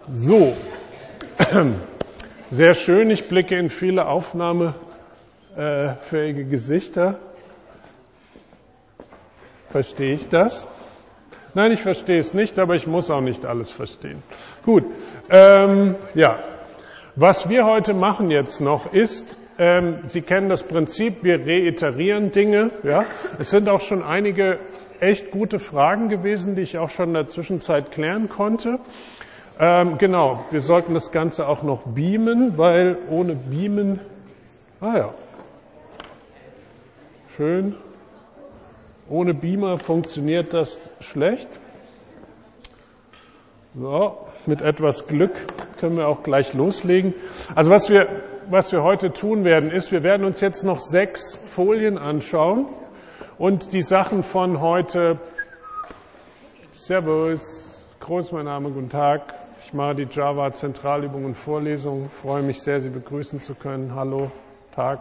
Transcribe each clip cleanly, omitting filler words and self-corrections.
So, sehr schön. Ich blicke in viele aufnahmefähige Gesichter. Verstehe ich das? Nein, ich verstehe es nicht, aber ich muss auch nicht alles verstehen. Gut, ja. Was wir heute machen jetzt noch ist, Sie kennen das Prinzip, wir reiterieren Dinge. Ja? Es sind auch schon einige echt gute Fragen gewesen, die ich auch schon in der Zwischenzeit klären konnte. Genau, wir sollten das Ganze auch noch beamen, weil ohne Beamen, schön, ohne Beamer funktioniert das schlecht. So, mit etwas Glück können wir auch gleich loslegen. Also was wir heute tun werden, ist, wir werden uns jetzt noch 6 Folien anschauen und die Sachen von heute. Servus, groß mein Name, guten Tag. Ich mache die Java Zentralübungen und Vorlesungen. Freue mich sehr, Sie begrüßen zu können. Hallo, Tag.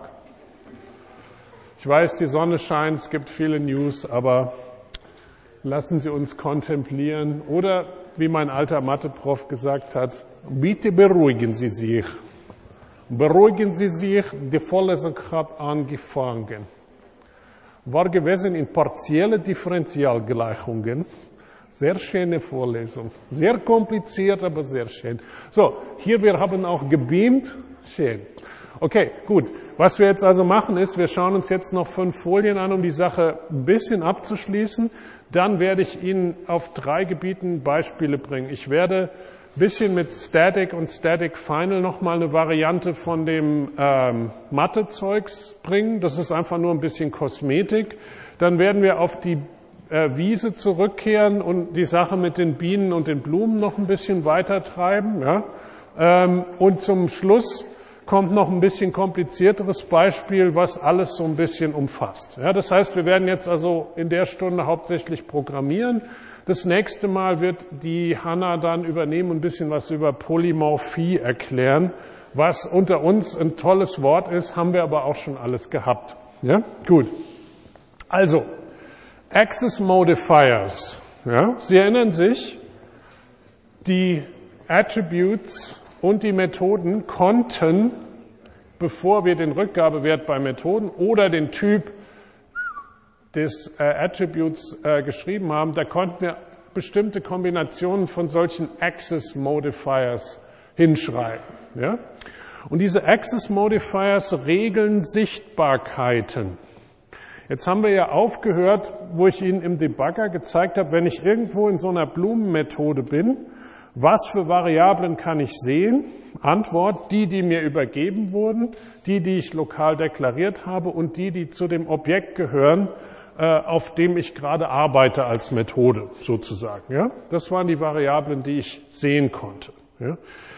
Ich weiß, die Sonne scheint, es gibt viele News, aber lassen Sie uns kontemplieren. Oder, wie mein alter Mathe-Prof gesagt hat, bitte beruhigen Sie sich. Beruhigen Sie sich, die Vorlesung hat angefangen. War gewesen in partielle Differentialgleichungen. Sehr schöne Vorlesung. Sehr kompliziert, aber sehr schön. So, hier wir haben auch gebeamt. Schön. Okay, gut. Was wir jetzt also machen ist, wir schauen uns jetzt noch 5 Folien an, um die Sache ein bisschen abzuschließen. Dann werde ich Ihnen auf 3 Gebieten Beispiele bringen. Ich werde ein bisschen mit Static und Static Final nochmal eine Variante von dem Mathe-Zeugs bringen. Das ist einfach nur ein bisschen Kosmetik. Dann werden wir auf die Wiese zurückkehren und die Sache mit den Bienen und den Blumen noch ein bisschen weiter treiben. Ja? Und zum Schluss kommt noch ein bisschen komplizierteres Beispiel, was alles so ein bisschen umfasst. Ja, das heißt, wir werden jetzt also in der Stunde hauptsächlich programmieren. Das nächste Mal wird die Hanna dann übernehmen und ein bisschen was über Polymorphie erklären, was unter uns ein tolles Wort ist, haben wir aber auch schon alles gehabt. Ja, gut. Also, Access Modifiers. Ja, Sie erinnern sich, die Attributes und die Methoden konnten, bevor wir den Rückgabewert bei Methoden oder den Typ des Attributes geschrieben haben, da konnten wir bestimmte Kombinationen von solchen Access Modifiers hinschreiben. Ja? Und diese Access Modifiers regeln Sichtbarkeiten. Jetzt haben wir ja aufgehört, wo ich Ihnen im Debugger gezeigt habe, wenn ich irgendwo in so einer Blumenmethode bin, was für Variablen kann ich sehen? Antwort, die mir übergeben wurden, die ich lokal deklariert habe und die zu dem Objekt gehören, auf dem ich gerade arbeite als Methode sozusagen. Ja? Das waren die Variablen, die ich sehen konnte. Ja?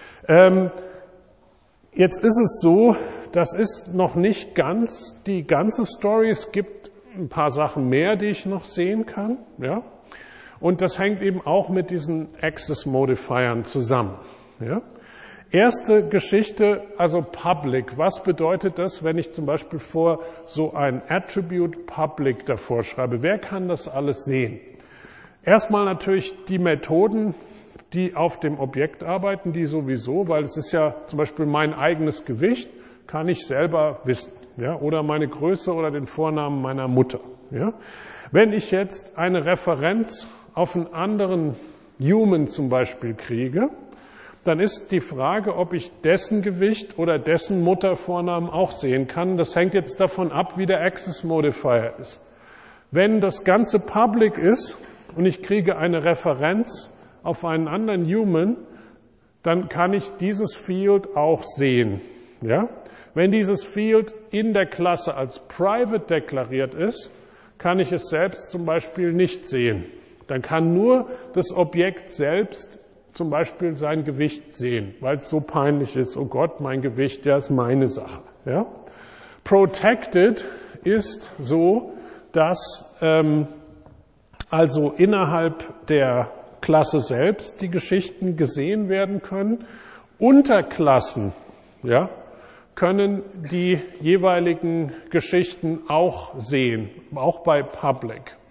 Jetzt ist es so, das ist noch nicht ganz die ganze Story. Es gibt ein paar Sachen mehr, die ich noch sehen kann. Ja? Und das hängt eben auch mit diesen Access Modifiern zusammen. Ja? Erste Geschichte, also Public. Was bedeutet das, wenn ich zum Beispiel vor so ein Attribute Public davor schreibe? Wer kann das alles sehen? Erstmal natürlich die Methoden, die auf dem Objekt arbeiten, die sowieso, weil es ist ja zum Beispiel mein eigenes Gewicht, kann ich selber wissen. Ja? Oder meine Größe oder den Vornamen meiner Mutter. Ja? Wenn ich jetzt eine Referenz auf einen anderen Human zum Beispiel kriege, dann ist die Frage, ob ich dessen Gewicht oder dessen Muttervornamen auch sehen kann. Das hängt jetzt davon ab, wie der Access Modifier ist. Wenn das Ganze public ist und ich kriege eine Referenz auf einen anderen Human, dann kann ich dieses Field auch sehen. Ja? Wenn dieses Field in der Klasse als private deklariert ist, kann ich es selbst zum Beispiel nicht sehen. Dann kann nur das Objekt selbst zum Beispiel sein Gewicht sehen, weil es so peinlich ist, oh Gott, mein Gewicht, ja, ist meine Sache. Ja? Protected ist so, dass also innerhalb der Klasse selbst die Geschichten gesehen werden können. Unterklassen, ja, können die jeweiligen Geschichten auch sehen, auch bei Public.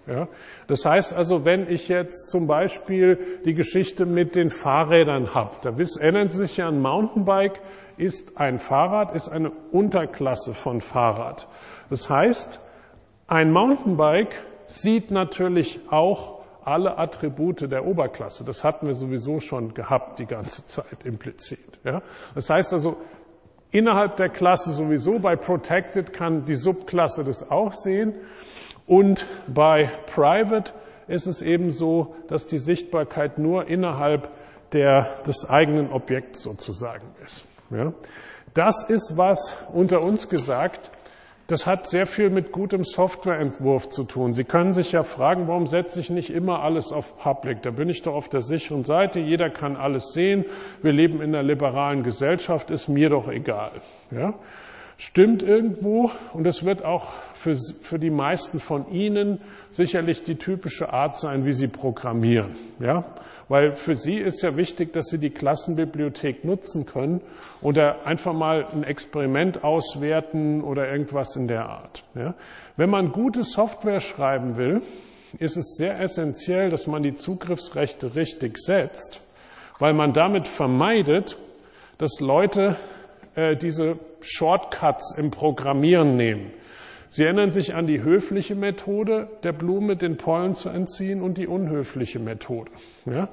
Ja? Das heißt also, wenn ich jetzt zum Beispiel die Geschichte mit den Fahrrädern habe, da erinnern Sie sich ja, ein Mountainbike ist ein Fahrrad, ist eine Unterklasse von Fahrrad. Das heißt, ein Mountainbike sieht natürlich auch alle Attribute der Oberklasse. Das hatten wir sowieso schon gehabt die ganze Zeit implizit. Ja? Das heißt also, innerhalb der Klasse sowieso, bei Protected kann die Subklasse das auch sehen. Und bei Private ist es eben so, dass die Sichtbarkeit nur innerhalb des eigenen Objekts sozusagen ist. Ja? Das ist was, unter uns gesagt, das hat sehr viel mit gutem Softwareentwurf zu tun. Sie können sich ja fragen, warum setze ich nicht immer alles auf Public? Da bin ich doch auf der sicheren Seite, jeder kann alles sehen, wir leben in einer liberalen Gesellschaft, ist mir doch egal. Ja? Stimmt irgendwo, und es wird auch für die meisten von Ihnen sicherlich die typische Art sein, wie Sie programmieren. Ja? Weil für Sie ist ja wichtig, dass Sie die Klassenbibliothek nutzen können oder einfach mal ein Experiment auswerten oder irgendwas in der Art. Ja? Wenn man gute Software schreiben will, ist es sehr essentiell, dass man die Zugriffsrechte richtig setzt, weil man damit vermeidet, dass Leute diese Shortcuts im Programmieren nehmen. Sie erinnern sich an die höfliche Methode, der Blume den Pollen zu entziehen, und die unhöfliche Methode. Ja?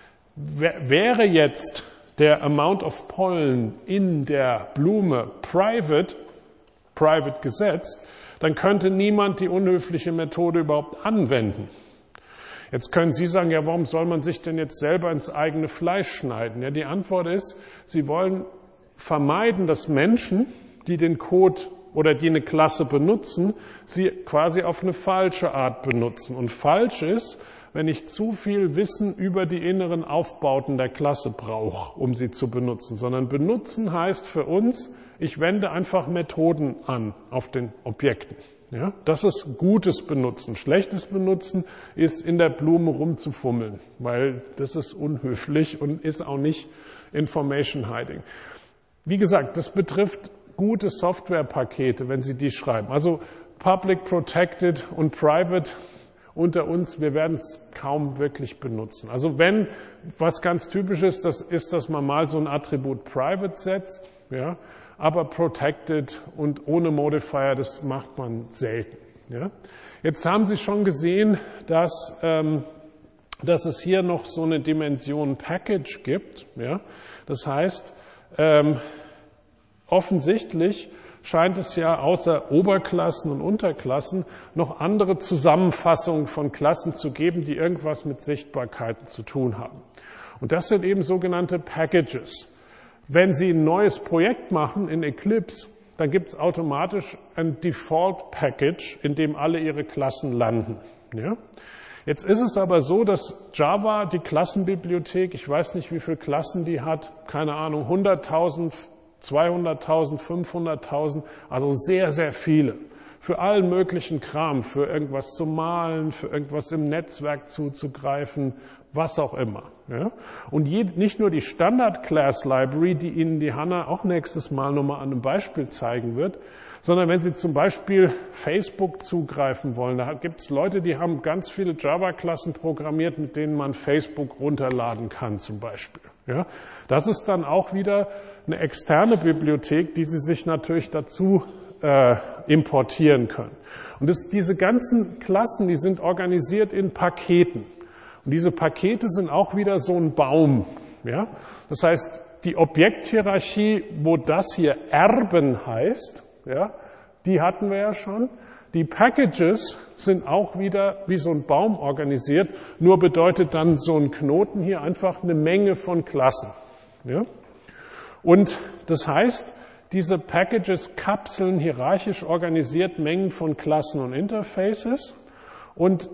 Wäre jetzt der Amount of Pollen in der Blume private gesetzt, dann könnte niemand die unhöfliche Methode überhaupt anwenden. Jetzt können Sie sagen, ja, warum soll man sich denn jetzt selber ins eigene Fleisch schneiden? Ja, die Antwort ist, Sie wollen vermeiden, dass Menschen, die den Code oder die eine Klasse benutzen, sie quasi auf eine falsche Art benutzen. Und falsch ist, wenn ich zu viel Wissen über die inneren Aufbauten der Klasse brauche, um sie zu benutzen. Sondern benutzen heißt für uns, ich wende einfach Methoden an auf den Objekten. Ja, das ist gutes Benutzen. Schlechtes Benutzen ist in der Blume rumzufummeln, weil das ist unhöflich und ist auch nicht Information Hiding. Wie gesagt, das betrifft gute Softwarepakete, wenn Sie die schreiben. Also Public, Protected und Private unter uns, wir werden es kaum wirklich benutzen. Also wenn was ganz typisch ist, dass man mal so ein Attribut Private setzt, ja, aber Protected und ohne Modifier, das macht man selten. Ja. Jetzt haben Sie schon gesehen, dass es hier noch so eine Dimension Package gibt. Ja. Das heißt, offensichtlich scheint es ja außer Oberklassen und Unterklassen noch andere Zusammenfassungen von Klassen zu geben, die irgendwas mit Sichtbarkeiten zu tun haben. Und das sind eben sogenannte Packages. Wenn Sie ein neues Projekt machen in Eclipse, dann gibt es automatisch ein Default Package, in dem alle Ihre Klassen landen. Ja? Jetzt ist es aber so, dass Java, die Klassenbibliothek, ich weiß nicht, wie viele Klassen die hat, keine Ahnung, 100.000, 200.000, 500.000, also sehr, sehr viele. Für allen möglichen Kram, für irgendwas zu malen, für irgendwas im Netzwerk zuzugreifen, was auch immer. Ja? Und nicht nur die Standard-Class-Library, die Ihnen die Hanna auch nächstes Mal nochmal an einem Beispiel zeigen wird, sondern wenn Sie zum Beispiel Facebook zugreifen wollen, da gibt es Leute, die haben ganz viele Java-Klassen programmiert, mit denen man Facebook runterladen kann zum Beispiel. Ja? Das ist dann auch wieder eine externe Bibliothek, die Sie sich natürlich dazu importieren können. Und diese ganzen Klassen, die sind organisiert in Paketen. Und diese Pakete sind auch wieder so ein Baum. Ja? Das heißt, die Objekthierarchie, wo das hier Erben heißt, ja, die hatten wir ja schon. Die Packages sind auch wieder wie so ein Baum organisiert, nur bedeutet dann so ein Knoten hier einfach eine Menge von Klassen. Ja? Und das heißt, diese Packages kapseln hierarchisch organisiert Mengen von Klassen und Interfaces, und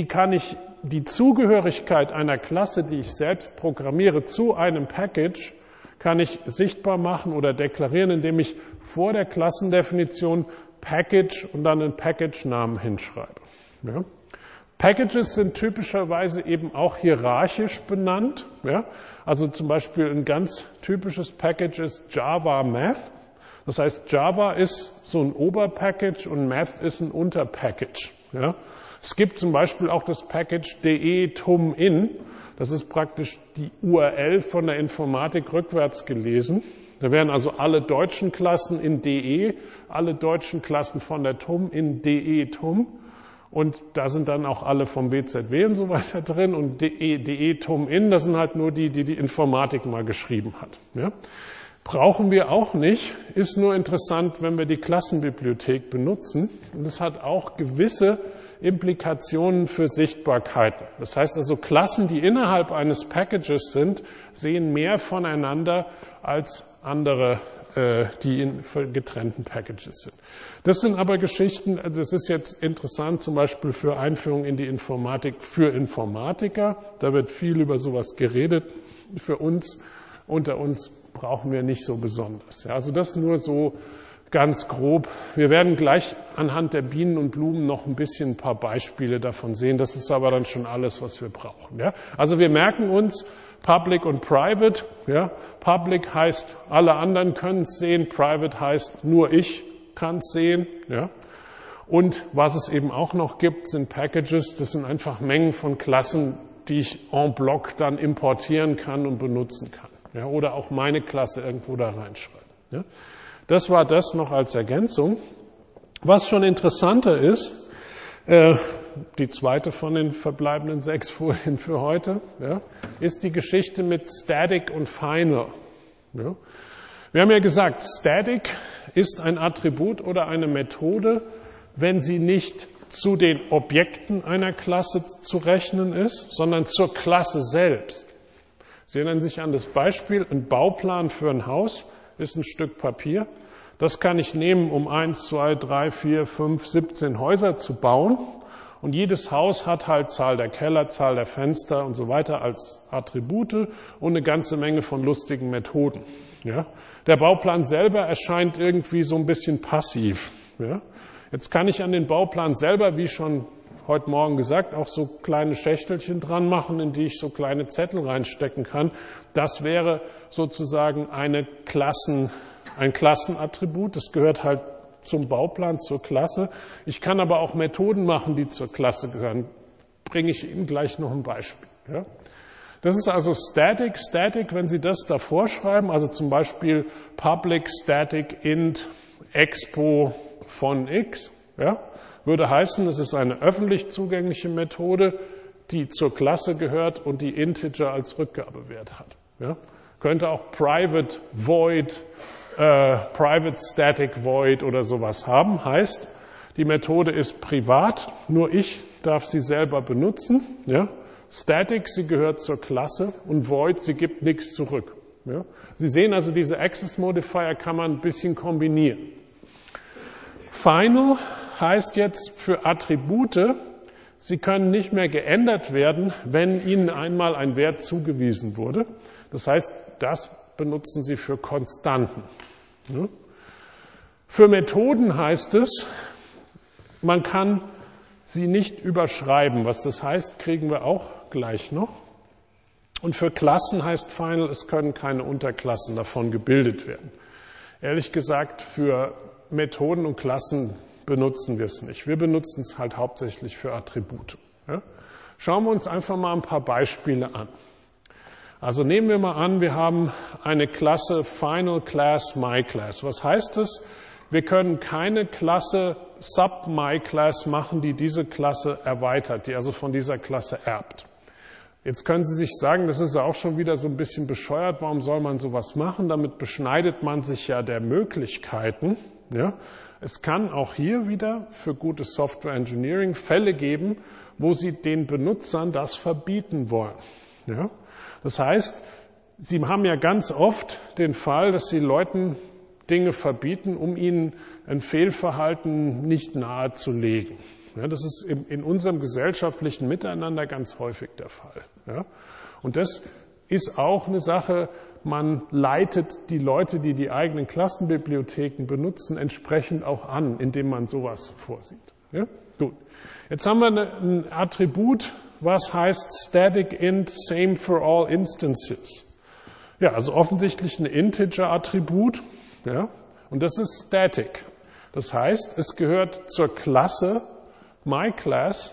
die Zugehörigkeit einer Klasse, die ich selbst programmiere, zu einem Package, kann ich sichtbar machen oder deklarieren, indem ich vor der Klassendefinition Package und dann einen Package-Namen hinschreibe. Ja. Packages sind typischerweise eben auch hierarchisch benannt. Ja. Also zum Beispiel ein ganz typisches Package ist Java Math. Das heißt, Java ist so ein Oberpackage und Math ist ein Unterpackage. Ja. Es gibt zum Beispiel auch das Package de-tum-in. Das ist praktisch die URL von der Informatik rückwärts gelesen. Da werden also alle deutschen Klassen in de, alle deutschen Klassen von der TUM in de-tum. Und da sind dann auch alle vom BZW und so weiter drin. Und de-tum-in, das sind halt nur die Informatik mal geschrieben hat. Ja? Brauchen wir auch nicht, ist nur interessant, wenn wir die Klassenbibliothek benutzen. Und es hat auch gewisse Implikationen für Sichtbarkeiten. Das heißt also, Klassen, die innerhalb eines Packages sind, sehen mehr voneinander als andere, die in getrennten Packages sind. Das sind aber Geschichten, das ist jetzt interessant zum Beispiel für Einführung in die Informatik für Informatiker. Da wird viel über sowas geredet. Für uns, unter uns, brauchen wir nicht so besonders. Ja, also das nur so ganz grob. Wir werden gleich anhand der Bienen und Blumen noch ein paar Beispiele davon sehen. Das ist aber dann schon alles, was wir brauchen. Ja? Also wir merken uns Public und Private. Ja? Public heißt, alle anderen können es sehen. Private heißt, nur ich kann es sehen. Ja? Und was es eben auch noch gibt, sind Packages. Das sind einfach Mengen von Klassen, die ich en bloc dann importieren kann und benutzen kann. Ja? Oder auch meine Klasse irgendwo da reinschreiben. Ja? Das war das noch als Ergänzung. Was schon interessanter ist, die zweite von den verbleibenden 6 Folien für heute, ja, ist die Geschichte mit Static und Final. Ja. Wir haben ja gesagt, Static ist ein Attribut oder eine Methode, wenn sie nicht zu den Objekten einer Klasse zu rechnen ist, sondern zur Klasse selbst. Sie erinnern sich an das Beispiel, ein Bauplan für ein Haus ist ein Stück Papier. Das kann ich nehmen, um 1, 2, 3, 4, 5, 17 Häuser zu bauen. Und jedes Haus hat halt Zahl der Keller, Zahl der Fenster und so weiter als Attribute und eine ganze Menge von lustigen Methoden. Ja? Der Bauplan selber erscheint irgendwie so ein bisschen passiv. Ja? Jetzt kann ich an den Bauplan selber, wie schon heute Morgen gesagt, auch so kleine Schächtelchen dran machen, in die ich so kleine Zettel reinstecken kann. Das wäre sozusagen ein Klassenattribut. Das gehört halt zum Bauplan, zur Klasse. Ich kann aber auch Methoden machen, die zur Klasse gehören. Bringe ich Ihnen gleich noch ein Beispiel. Ja? Das ist also Static. Static, wenn Sie das davor schreiben, also zum Beispiel Public Static int Expo von X, ja, würde heißen, es ist eine öffentlich zugängliche Methode, die zur Klasse gehört und die Integer als Rückgabewert hat. Ja? Könnte auch Private Void, Private Static Void oder sowas haben. Heißt, die Methode ist privat, nur ich darf sie selber benutzen. Ja? Static, sie gehört zur Klasse und Void, sie gibt nichts zurück. Ja? Sie sehen also, diese Access Modifier kann man ein bisschen kombinieren. Final heißt jetzt für Attribute, sie können nicht mehr geändert werden, wenn ihnen einmal ein Wert zugewiesen wurde. Das heißt, das benutzen Sie für Konstanten. Ja. Für Methoden heißt es, man kann sie nicht überschreiben. Was das heißt, kriegen wir auch gleich noch. Und für Klassen heißt Final, es können keine Unterklassen davon gebildet werden. Ehrlich gesagt, für Methoden und Klassen benutzen wir es nicht. Wir benutzen es halt hauptsächlich für Attribute. Ja. Schauen wir uns einfach mal ein paar Beispiele an. Also nehmen wir mal an, wir haben eine Klasse Final Class MyClass. Was heißt das? Wir können keine Klasse Sub-MyClass machen, die diese Klasse erweitert, die also von dieser Klasse erbt. Jetzt können Sie sich sagen, das ist ja auch schon wieder so ein bisschen bescheuert, warum soll man sowas machen? Damit beschneidet man sich ja der Möglichkeiten. Ja? Es kann auch hier wieder für gutes Software Engineering Fälle geben, wo Sie den Benutzern das verbieten wollen. Ja? Das heißt, Sie haben ja ganz oft den Fall, dass Sie Leuten Dinge verbieten, um ihnen ein Fehlverhalten nicht nahezulegen. Ja, das ist in unserem gesellschaftlichen Miteinander ganz häufig der Fall. Ja, und das ist auch eine Sache, man leitet die Leute, die die eigenen Klassenbibliotheken benutzen, entsprechend auch an, indem man sowas vorsieht. Ja, gut. Jetzt haben wir ein Attribut, was heißt Static int same for all instances. Ja, also offensichtlich ein Integer-Attribut. Ja, und das ist Static. Das heißt, es gehört zur Klasse MyClass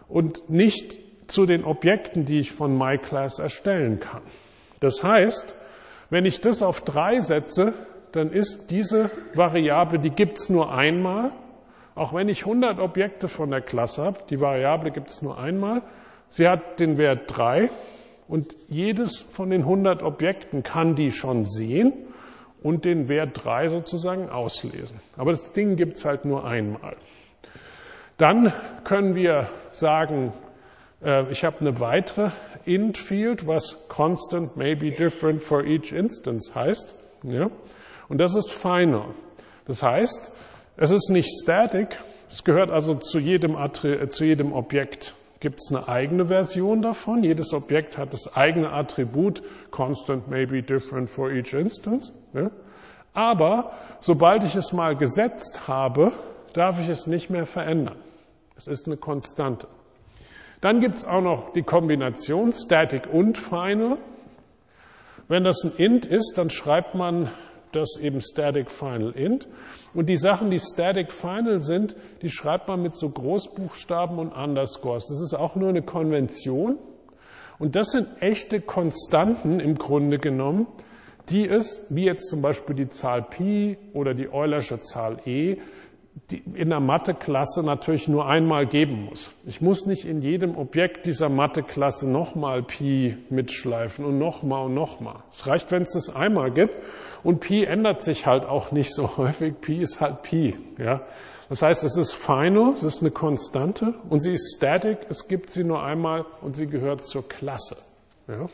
und nicht zu den Objekten, die ich von myClass erstellen kann. Das heißt, wenn ich das auf 3 setze, dann ist diese Variable, die gibt es nur einmal. Auch wenn ich 100 Objekte von der Klasse habe, die Variable gibt es nur einmal. Sie hat den Wert 3 und jedes von den 100 Objekten kann die schon sehen und den Wert 3 sozusagen auslesen. Aber das Ding gibt es halt nur einmal. Dann können wir sagen, ich habe eine weitere int-Field, was constant may be different for each instance heißt. Ja? Und das ist final. Das heißt, es ist nicht static, es gehört also zu jedem Objekt, gibt es eine eigene Version davon. Jedes Objekt hat das eigene Attribut, constant may be different for each instance. Ja? Aber sobald ich es mal gesetzt habe, darf ich es nicht mehr verändern. Es ist eine Konstante. Dann gibt es auch noch die Kombination static und final. Wenn das ein int ist, dann schreibt man das eben static final int. Und die Sachen, die static final sind, die schreibt man mit so Großbuchstaben und Underscores. Das ist auch nur eine Konvention. Und das sind echte Konstanten im Grunde genommen, die es, wie jetzt zum Beispiel die Zahl Pi oder die Eulersche Zahl e, die in der Mathe-Klasse natürlich nur einmal geben muss. Ich muss nicht in jedem Objekt dieser Mathe-Klasse nochmal Pi mitschleifen und nochmal und nochmal. Es reicht, wenn es das einmal gibt. Und Pi ändert sich halt auch nicht so häufig. Pi ist halt Pi. Ja? Das heißt, es ist final, es ist eine Konstante und sie ist static, es gibt sie nur einmal und sie gehört zur Klasse. Ja?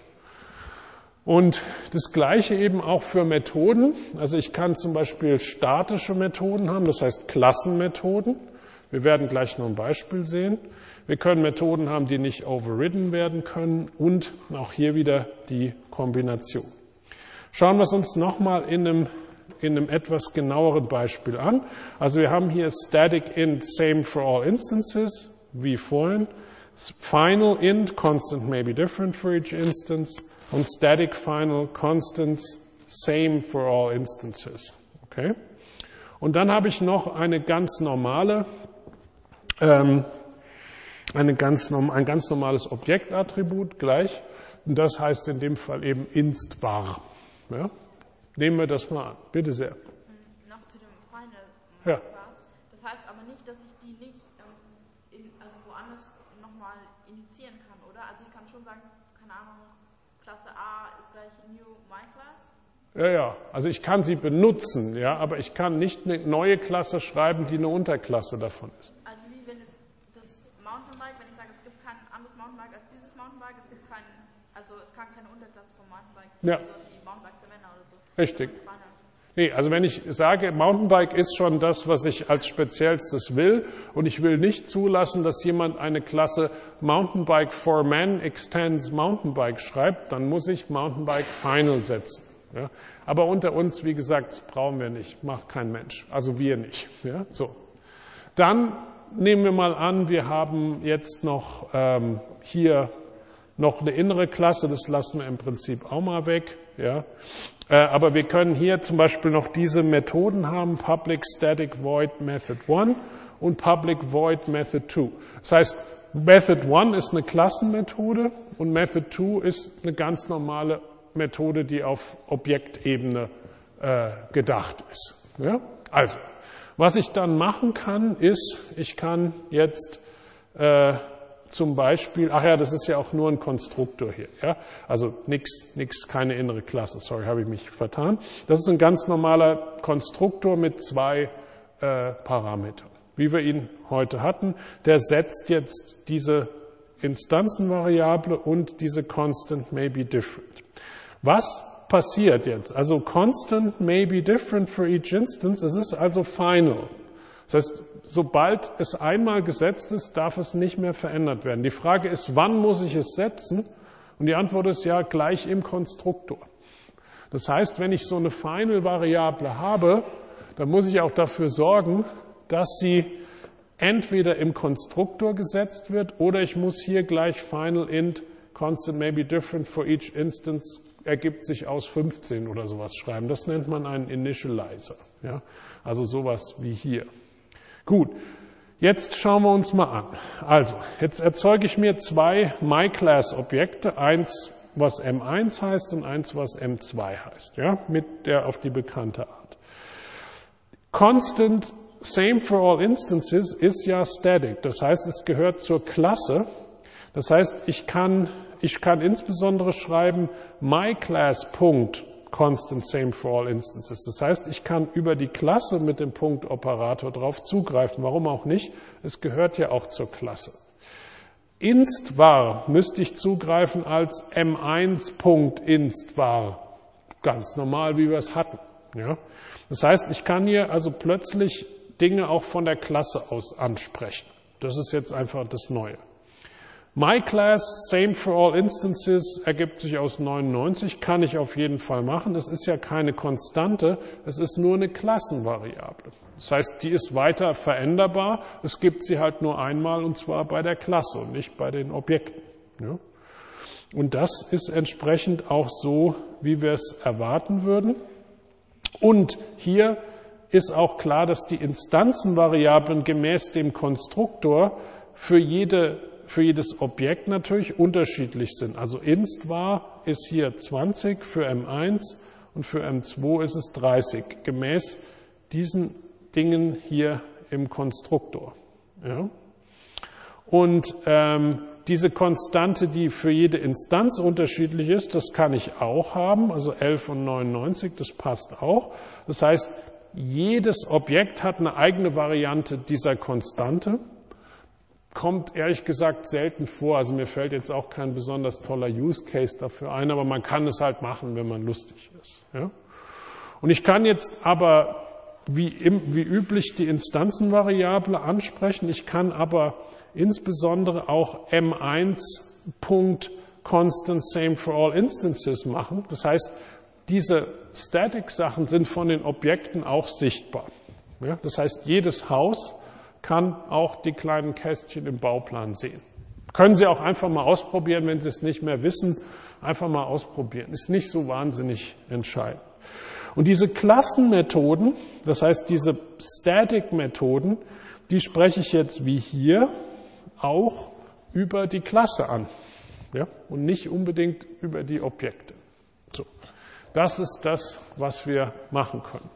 Und das Gleiche eben auch für Methoden. Also ich kann zum Beispiel statische Methoden haben, das heißt Klassenmethoden. Wir werden gleich noch ein Beispiel sehen. Wir können Methoden haben, die nicht overridden werden können und auch hier wieder die Kombination. Schauen wir es uns nochmal in einem etwas genaueren Beispiel an. Also wir haben hier static int same for all instances, wie vorhin. Final int constant may be different for each instance. Und static final constants same for all instances. Okay? Und dann habe ich noch ein ganz normales Objektattribut gleich. Und das heißt in dem Fall eben inst_var. Ja? Nehmen wir das mal an. Bitte sehr. Noch zu dem Final Ja. Das heißt aber nicht, dass ich die nicht also woanders nochmal initiieren kann, oder? Also ich kann schon sagen, keine Ahnung, Klasse A ist gleich new myClass. Ja, also ich kann sie benutzen, ja, aber ich kann nicht eine neue Klasse schreiben, die eine Unterklasse davon ist. Also wie wenn jetzt das Mountainbike, wenn ich sage, es gibt kein anderes Mountainbike als dieses Mountainbike, es kann keine Unterklasse vom Mountainbike, Ja. also wie Mountainbike für Männer oder so. Richtig. Nee, also wenn ich sage, Mountainbike ist schon das, was ich als Speziellstes will und ich will nicht zulassen, dass jemand eine Klasse Mountainbike for Men extends Mountainbike schreibt, dann muss ich Mountainbike Final setzen. Ja? Aber unter uns, wie gesagt, das brauchen wir nicht, macht kein Mensch, also wir nicht. Ja? So. Dann nehmen wir mal an, wir haben jetzt noch hier noch eine innere Klasse, das lassen wir im Prinzip auch mal weg. Ja? Aber wir können hier zum Beispiel noch diese Methoden haben, public static void method 1 und public void method 2. Das heißt, method 1 ist eine Klassenmethode und method 2 ist eine ganz normale Methode, die auf Objektebene gedacht ist. Ja? Also, was ich dann machen kann, ist, ich kann jetzt zum Beispiel, das ist ja auch nur ein Konstruktor hier, ja, also keine innere Klasse, sorry, habe ich mich vertan. Das ist ein ganz normaler Konstruktor mit 2 Parametern, wie wir ihn heute hatten. Der setzt jetzt diese Instanzenvariable und diese constant may be different. Was passiert jetzt? Also constant may be different for each instance, es ist also final. Das heißt, sobald es einmal gesetzt ist, darf es nicht mehr verändert werden. Die Frage ist, wann muss ich es setzen? Und die Antwort ist ja gleich im Konstruktor. Das heißt, wenn ich so eine Final-Variable habe, dann muss ich auch dafür sorgen, dass sie entweder im Konstruktor gesetzt wird oder ich muss hier gleich final int constant may be different for each instance ergibt sich aus 15 oder sowas schreiben. Das nennt man einen Initializer. Ja? Also sowas wie hier. Gut, Jetzt schauen wir uns mal an. Also, jetzt erzeuge ich mir zwei MyClass-Objekte, eins, was M1 heißt und eins, was M2 heißt, ja, mit der auf die bekannte Art. Constant Same for all instances ist ja static, das heißt, es gehört zur Klasse. Das heißt, ich kann insbesondere schreiben myClass.constant same for all instances. Das heißt, ich kann über die Klasse mit dem Punktoperator drauf zugreifen. Warum auch nicht? Es gehört ja auch zur Klasse. Instvar müsste ich zugreifen als m1.instvar. Ganz normal, wie wir es hatten. Ja? Das heißt, ich kann hier also plötzlich Dinge auch von der Klasse aus ansprechen. Das ist jetzt einfach das Neue. MyClass, same for all instances, ergibt sich aus 99, kann ich auf jeden Fall machen. Es ist ja keine Konstante, es ist nur eine Klassenvariable. Das heißt, die ist weiter veränderbar, es gibt sie halt nur einmal und zwar bei der Klasse und nicht bei den Objekten. Ja? Und das ist entsprechend auch so, wie wir es erwarten würden. Und hier ist auch klar, dass die Instanzenvariablen gemäß dem Konstruktor für jedes Objekt natürlich unterschiedlich sind. Also instvar ist hier 20 für M1 und für M2 ist es 30, gemäß diesen Dingen hier im Konstruktor. Ja? Und diese Konstante, die für jede Instanz unterschiedlich ist, das kann ich auch haben, also 11 und 99, das passt auch. Das heißt, jedes Objekt hat eine eigene Variante dieser Konstante. Kommt ehrlich gesagt selten vor, also mir fällt jetzt auch kein besonders toller Use Case dafür ein, aber man kann es halt machen, wenn man lustig ist. Ja? Und ich kann jetzt aber wie üblich die Instanzenvariable ansprechen, ich kann aber insbesondere auch M1.constant same for all instances machen. Das heißt, diese Static-Sachen sind von den Objekten auch sichtbar. Ja? Das heißt, jedes Haus kann auch die kleinen Kästchen im Bauplan sehen. Können Sie auch einfach mal ausprobieren, wenn Sie es nicht mehr wissen, einfach mal ausprobieren. Ist nicht so wahnsinnig entscheidend. Und diese Klassenmethoden, das heißt diese Static-Methoden, die spreche ich jetzt wie hier auch über die Klasse an, ja? Und nicht unbedingt über die Objekte. So. Das ist das, was wir machen können.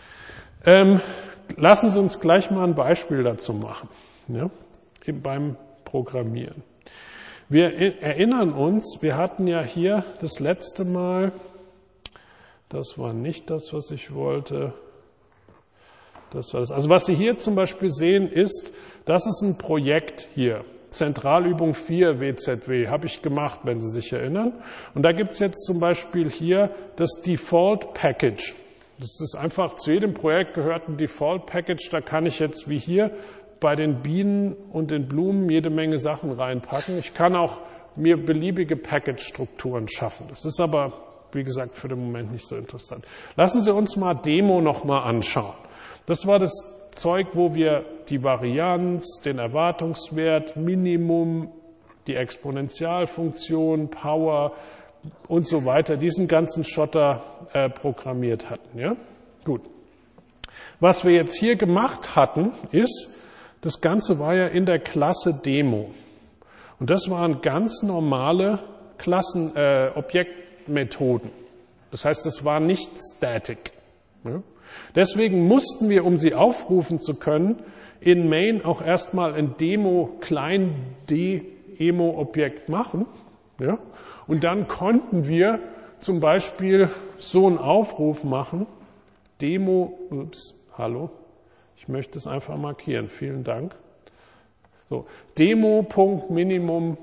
Lassen Sie uns gleich mal ein Beispiel dazu machen, ja, beim Programmieren. Wir erinnern uns, wir hatten ja hier das letzte Mal, das war nicht das, was ich wollte, das war das. Also was Sie hier zum Beispiel sehen ist, das ist ein Projekt hier. Zentralübung 4 WZW habe ich gemacht, wenn Sie sich erinnern. Und da gibt es jetzt zum Beispiel hier das Default Package. Das ist einfach, zu jedem Projekt gehört ein Default Package. Da kann ich jetzt wie hier bei den Bienen und den Blumen jede Menge Sachen reinpacken. Ich kann auch mir beliebige Package-Strukturen schaffen. Das ist aber, wie gesagt, für den Moment nicht so interessant. Lassen Sie uns mal Demo nochmal anschauen. Das war das Zeug, wo wir die Varianz, den Erwartungswert, Minimum, die Exponentialfunktion, Power und so weiter, diesen ganzen Schotter programmiert hatten. Ja? Gut. Was wir jetzt hier gemacht hatten, ist, das Ganze war ja in der Klasse Demo. Und das waren ganz normale Objektmethoden. Das heißt, es war nicht static. Ja? Deswegen mussten wir, um sie aufrufen zu können, in Main auch erstmal ein Demo-Objekt machen. Ja? Und dann konnten wir zum Beispiel so einen Aufruf machen. Ich möchte es einfach markieren. Vielen Dank. So, Demo.minimum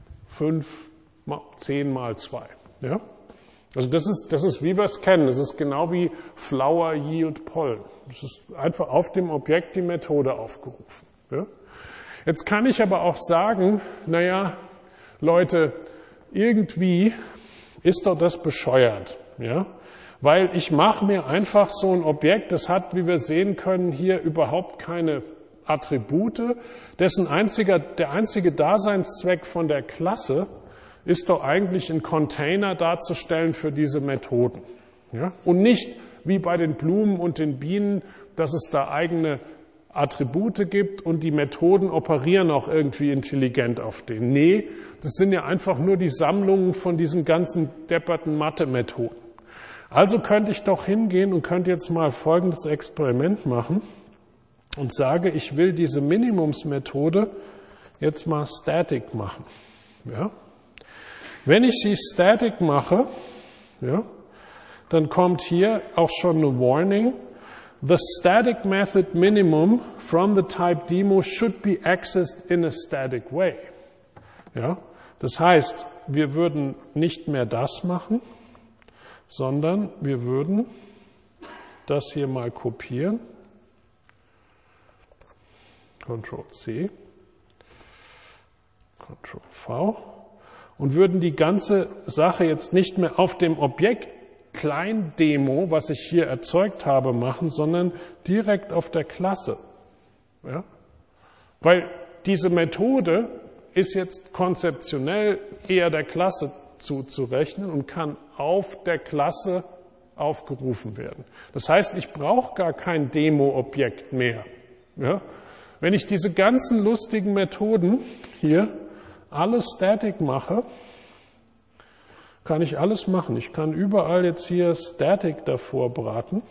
10 mal 2. Ja? Also das ist, wie wir es kennen. Das ist genau wie Flower Yield Pollen. Das ist einfach auf dem Objekt die Methode aufgerufen. Ja? Jetzt kann ich aber auch sagen, naja, Leute, irgendwie ist doch das bescheuert. Ja? Weil ich mache mir einfach so ein Objekt, das hat, wie wir sehen können, hier überhaupt keine Attribute. Der einzige Daseinszweck von der Klasse ist doch eigentlich ein Container darzustellen für diese Methoden. Ja? Und nicht wie bei den Blumen und den Bienen, dass es da eigene Attribute gibt und die Methoden operieren auch irgendwie intelligent auf denen. Nee, das sind ja einfach nur die Sammlungen von diesen ganzen depperten Mathe-Methoden. Also könnte ich doch hingehen und könnte jetzt mal folgendes Experiment machen und sage, ich will diese Minimumsmethode jetzt mal static machen. Ja? Wenn ich sie static mache, ja, dann kommt hier auch schon eine Warning. The static method minimum from the type demo should be accessed in a static way. Ja, das heißt, wir würden nicht mehr das machen, sondern wir würden das hier mal kopieren. Ctrl-C, Ctrl-V und würden die ganze Sache jetzt nicht mehr auf dem Objekt Klein-Demo, was ich hier erzeugt habe, machen, sondern direkt auf der Klasse. Ja? Weil diese Methode ist jetzt konzeptionell eher der Klasse zuzurechnen und kann auf der Klasse aufgerufen werden. Das heißt, ich brauche gar kein Demo-Objekt mehr. Ja? Wenn ich diese ganzen lustigen Methoden hier alle static mache, kann ich alles machen. Ich kann überall jetzt hier Static davor braten.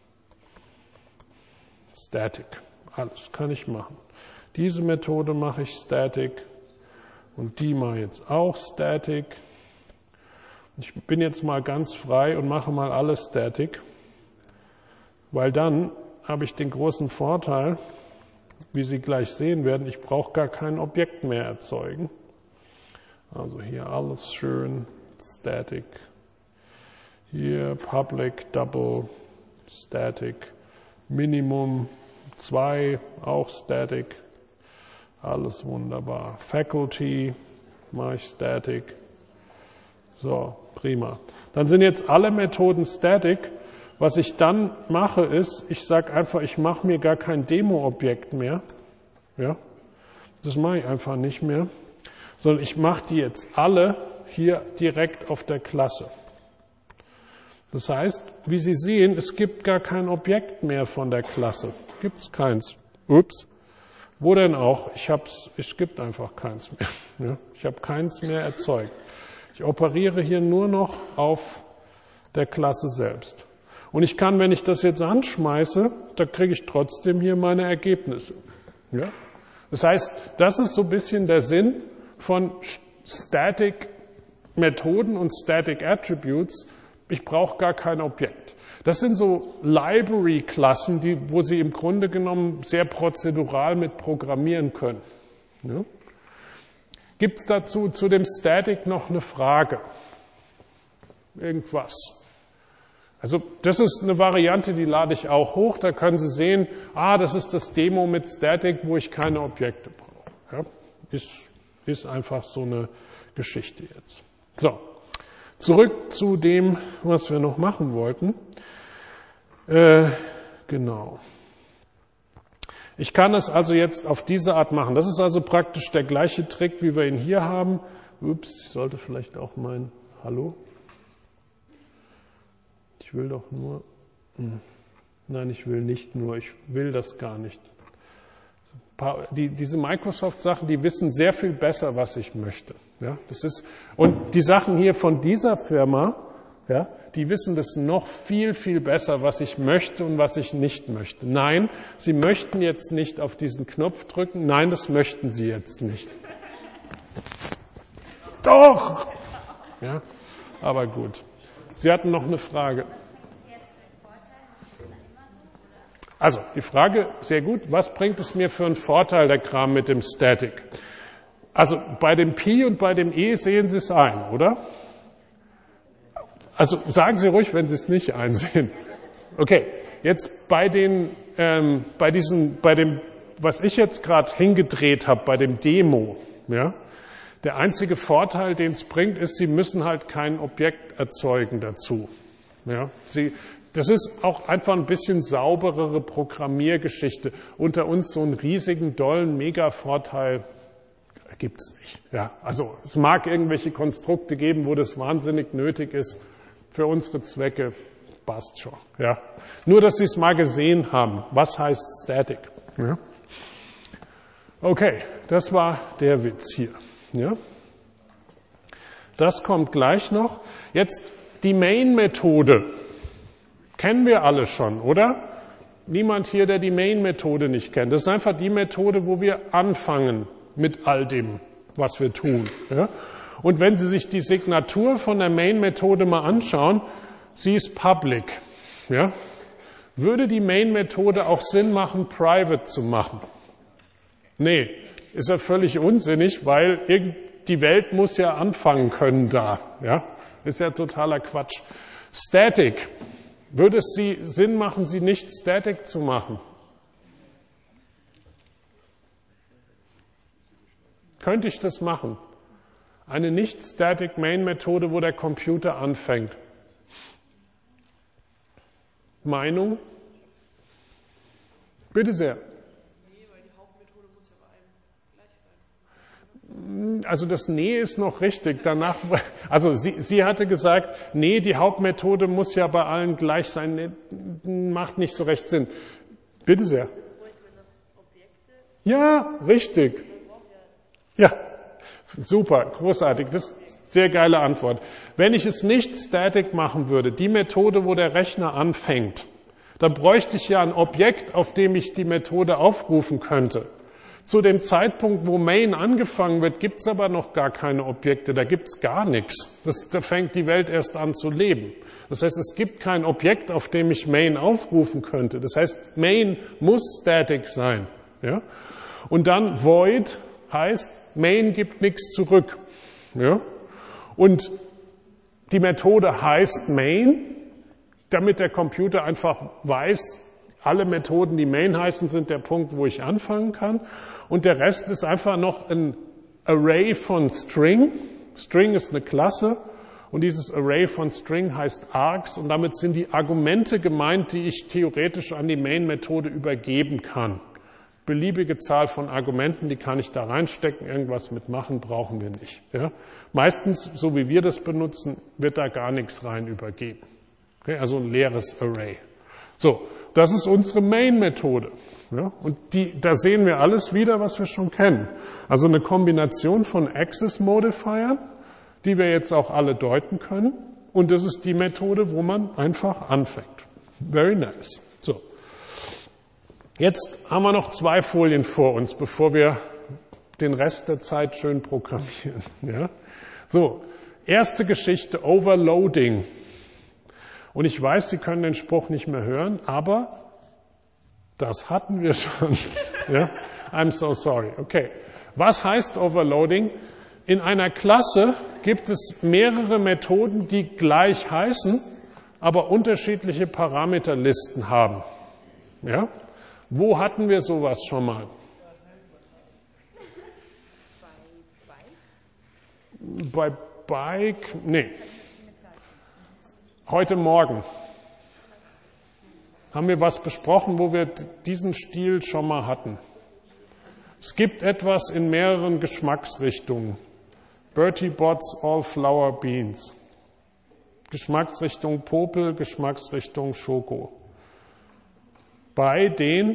Static. Alles kann ich machen. Diese Methode mache ich Static und die mache ich jetzt auch Static. Ich bin jetzt mal ganz frei und mache mal alles Static, weil dann habe ich den großen Vorteil, wie Sie gleich sehen werden, ich brauche gar kein Objekt mehr erzeugen. Also hier alles schön static. Hier public, double, static. Minimum 2, auch static. Alles wunderbar. Faculty mache ich static. So, prima. Dann sind jetzt alle Methoden static. Was ich dann mache ist, ich sage einfach, ich mache mir gar kein Demo-Objekt mehr. Ja, das mache ich einfach nicht mehr. Sondern ich mache die jetzt alle hier direkt auf der Klasse. Das heißt, wie Sie sehen, es gibt gar kein Objekt mehr von der Klasse. Gibt es keins. Ups. Wo denn auch? Es gibt einfach keins mehr. Ja, ich habe keins mehr erzeugt. Ich operiere hier nur noch auf der Klasse selbst. Und ich kann, wenn ich das jetzt anschmeiße, da kriege ich trotzdem hier meine Ergebnisse. Ja? Das heißt, das ist so ein bisschen der Sinn von Static Methoden und Static Attributes. Ich brauche gar kein Objekt. Das sind so Library-Klassen, wo Sie im Grunde genommen sehr prozedural mit programmieren können. Ja? Gibt es dazu zu dem Static noch eine Frage? Irgendwas? Also das ist eine Variante, die lade ich auch hoch. Da können Sie sehen, das ist das Demo mit Static, wo ich keine Objekte brauche. Ja? Ist einfach so eine Geschichte jetzt. So, zurück zu dem, was wir noch machen wollten. Genau. Ich kann es also jetzt auf diese Art machen. Das ist also praktisch der gleiche Trick, wie wir ihn hier haben. Ups, ich sollte vielleicht auch Hallo? Ich will doch nur... Nein, ich will nicht nur. Ich will das gar nicht. Diese Microsoft-Sachen, die wissen sehr viel besser, was ich möchte. Ja, und die Sachen hier von dieser Firma, ja, die wissen das noch viel, viel besser, was ich möchte und was ich nicht möchte. Nein, Sie möchten jetzt nicht auf diesen Knopf drücken. Nein, das möchten Sie jetzt nicht. Doch! Ja, aber gut. Sie hatten noch eine Frage. Also, die Frage, sehr gut, was bringt es mir für einen Vorteil, der Kram mit dem Static? Also, bei dem Pi und bei dem E sehen Sie es ein, oder? Also, sagen Sie ruhig, wenn Sie es nicht einsehen. Okay, jetzt bei dem, was ich jetzt gerade hingedreht habe, bei dem Demo, ja, der einzige Vorteil, den es bringt, ist, Sie müssen halt kein Objekt erzeugen dazu. Ja, das ist auch einfach ein bisschen sauberere Programmiergeschichte. Unter uns so einen riesigen, dollen Mega-Vorteil gibt's nicht. Ja, also es mag irgendwelche Konstrukte geben, wo das wahnsinnig nötig ist. Für unsere Zwecke passt schon. Ja. Nur, dass Sie es mal gesehen haben. Was heißt Static? Ja? Okay, das war der Witz hier. Ja? Das kommt gleich noch. Jetzt die Main-Methode. Kennen wir alle schon, oder? Niemand hier, der die Main-Methode nicht kennt. Das ist einfach die Methode, wo wir anfangen mit all dem, was wir tun. Ja? Und wenn Sie sich die Signatur von der Main-Methode mal anschauen, sie ist public. Ja? Würde die Main-Methode auch Sinn machen, private zu machen? Nee, ist ja völlig unsinnig, weil die Welt muss ja anfangen können da. Ja? Ist ja totaler Quatsch. Static. Würde es Sinn machen, sie nicht static zu machen? Könnte ich das machen? Eine Nicht-Static-Main-Methode, wo der Computer anfängt. Meinung? Bitte sehr. Nee, weil die Hauptmethode muss ja bei einem gleich sein. Also das Nee ist noch richtig. Danach, also sie hatte gesagt, nee, die Hauptmethode muss ja bei allen gleich sein. Nee, macht nicht so recht Sinn. Bitte sehr. Ja, richtig. Ja, super, großartig. Das ist eine sehr geile Antwort. Wenn ich es nicht static machen würde, die Methode, wo der Rechner anfängt, dann bräuchte ich ja ein Objekt, auf dem ich die Methode aufrufen könnte. Zu dem Zeitpunkt, wo Main angefangen wird, gibt es aber noch gar keine Objekte, da gibt es gar nichts. Da fängt die Welt erst an zu leben. Das heißt, es gibt kein Objekt, auf dem ich Main aufrufen könnte. Das heißt, Main muss static sein. Ja? Und dann Void heißt, Main gibt nichts zurück. Ja? Und die Methode heißt Main, damit der Computer einfach weiß, alle Methoden, die Main heißen, sind der Punkt, wo ich anfangen kann. Und der Rest ist einfach noch ein Array von String. String ist eine Klasse und dieses Array von String heißt Args und damit sind die Argumente gemeint, die ich theoretisch an die Main-Methode übergeben kann. Beliebige Zahl von Argumenten, die kann ich da reinstecken, irgendwas mitmachen, brauchen wir nicht. Ja? Meistens, so wie wir das benutzen, wird da gar nichts rein übergeben. Okay? Also ein leeres Array. So, das ist unsere Main-Methode. Ja? Und da sehen wir alles wieder, was wir schon kennen. Also eine Kombination von Access-Modifiern, die wir jetzt auch alle deuten können. Und das ist die Methode, wo man einfach anfängt. Very nice. So. Jetzt haben wir noch 2 Folien vor uns, bevor wir den Rest der Zeit schön programmieren. Ja? So, erste Geschichte, Overloading. Und ich weiß, Sie können den Spruch nicht mehr hören, aber das hatten wir schon. Ja? I'm so sorry. Okay. Was heißt Overloading? In einer Klasse gibt es mehrere Methoden, die gleich heißen, aber unterschiedliche Parameterlisten haben. Ja? Wo hatten wir sowas schon mal? Bei Bike? Nee. Heute Morgen haben wir was besprochen, wo wir diesen Stil schon mal hatten. Es gibt etwas in mehreren Geschmacksrichtungen. Bertie Bott's All Flour Beans. Geschmacksrichtung Popel, Geschmacksrichtung Schoko. Bei den,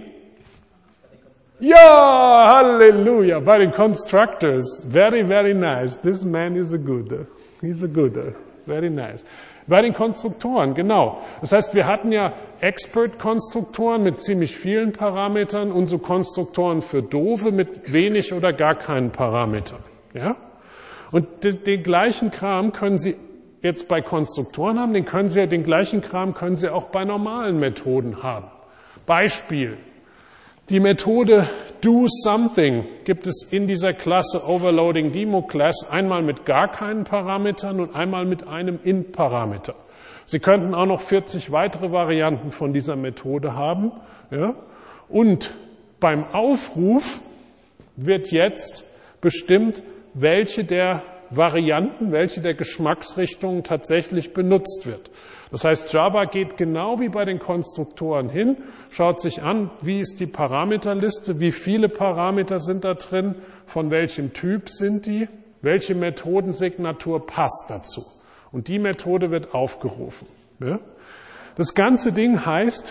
ja, Halleluja, bei den Constructors. Very, very nice. This man is a good. He's a good. Very nice. Bei den Konstruktoren, genau. Das heißt, wir hatten ja Expert-Konstruktoren mit ziemlich vielen Parametern und so Konstruktoren für Doofe mit wenig oder gar keinen Parametern. Ja? Und den gleichen Kram können Sie jetzt bei Konstruktoren haben, den gleichen Kram können Sie auch bei normalen Methoden haben. Beispiel. Die Methode doSomething gibt es in dieser Klasse Overloading Demo Class einmal mit gar keinen Parametern und einmal mit einem Int-Parameter. Sie könnten auch noch 40 weitere Varianten von dieser Methode haben. Ja? Und beim Aufruf wird jetzt bestimmt, welche der Varianten, welche der Geschmacksrichtungen tatsächlich benutzt wird. Das heißt, Java geht genau wie bei den Konstruktoren hin, schaut sich an, wie ist die Parameterliste, wie viele Parameter sind da drin, von welchem Typ sind die, welche Methodensignatur passt dazu. Und die Methode wird aufgerufen. Ja? Das ganze Ding heißt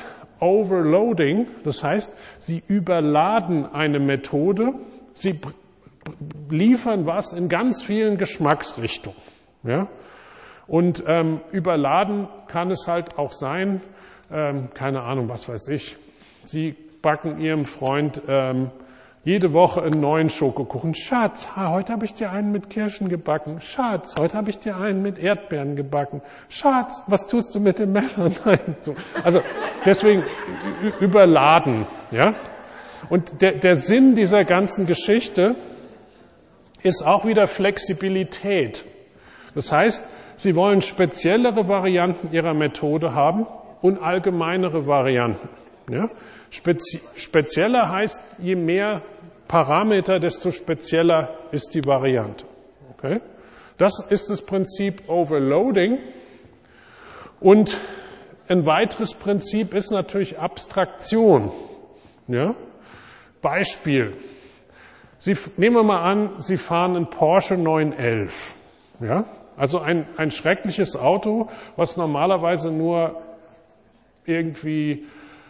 Overloading, das heißt, Sie überladen eine Methode, Sie liefern was in ganz vielen Geschmacksrichtungen. Ja? Und überladen kann es halt auch sein, keine Ahnung, was weiß ich, Sie backen Ihrem Freund jede Woche einen neuen Schokokuchen. Schatz, heute habe ich dir einen mit Kirschen gebacken. Schatz, heute habe ich dir einen mit Erdbeeren gebacken. Schatz, was tust du mit dem Messer? Nein, so. Also deswegen überladen. Ja? Und der Sinn dieser ganzen Geschichte ist auch wieder Flexibilität. Das heißt, Sie wollen speziellere Varianten Ihrer Methode haben und allgemeinere Varianten. Ja? Spezieller heißt, je mehr Parameter, desto spezieller ist die Variante. Okay? Das ist das Prinzip Overloading. Und ein weiteres Prinzip ist natürlich Abstraktion. Ja? Beispiel. Nehmen wir mal an, Sie fahren einen Porsche 911. Ja? Also ein schreckliches Auto, was normalerweise nur irgendwie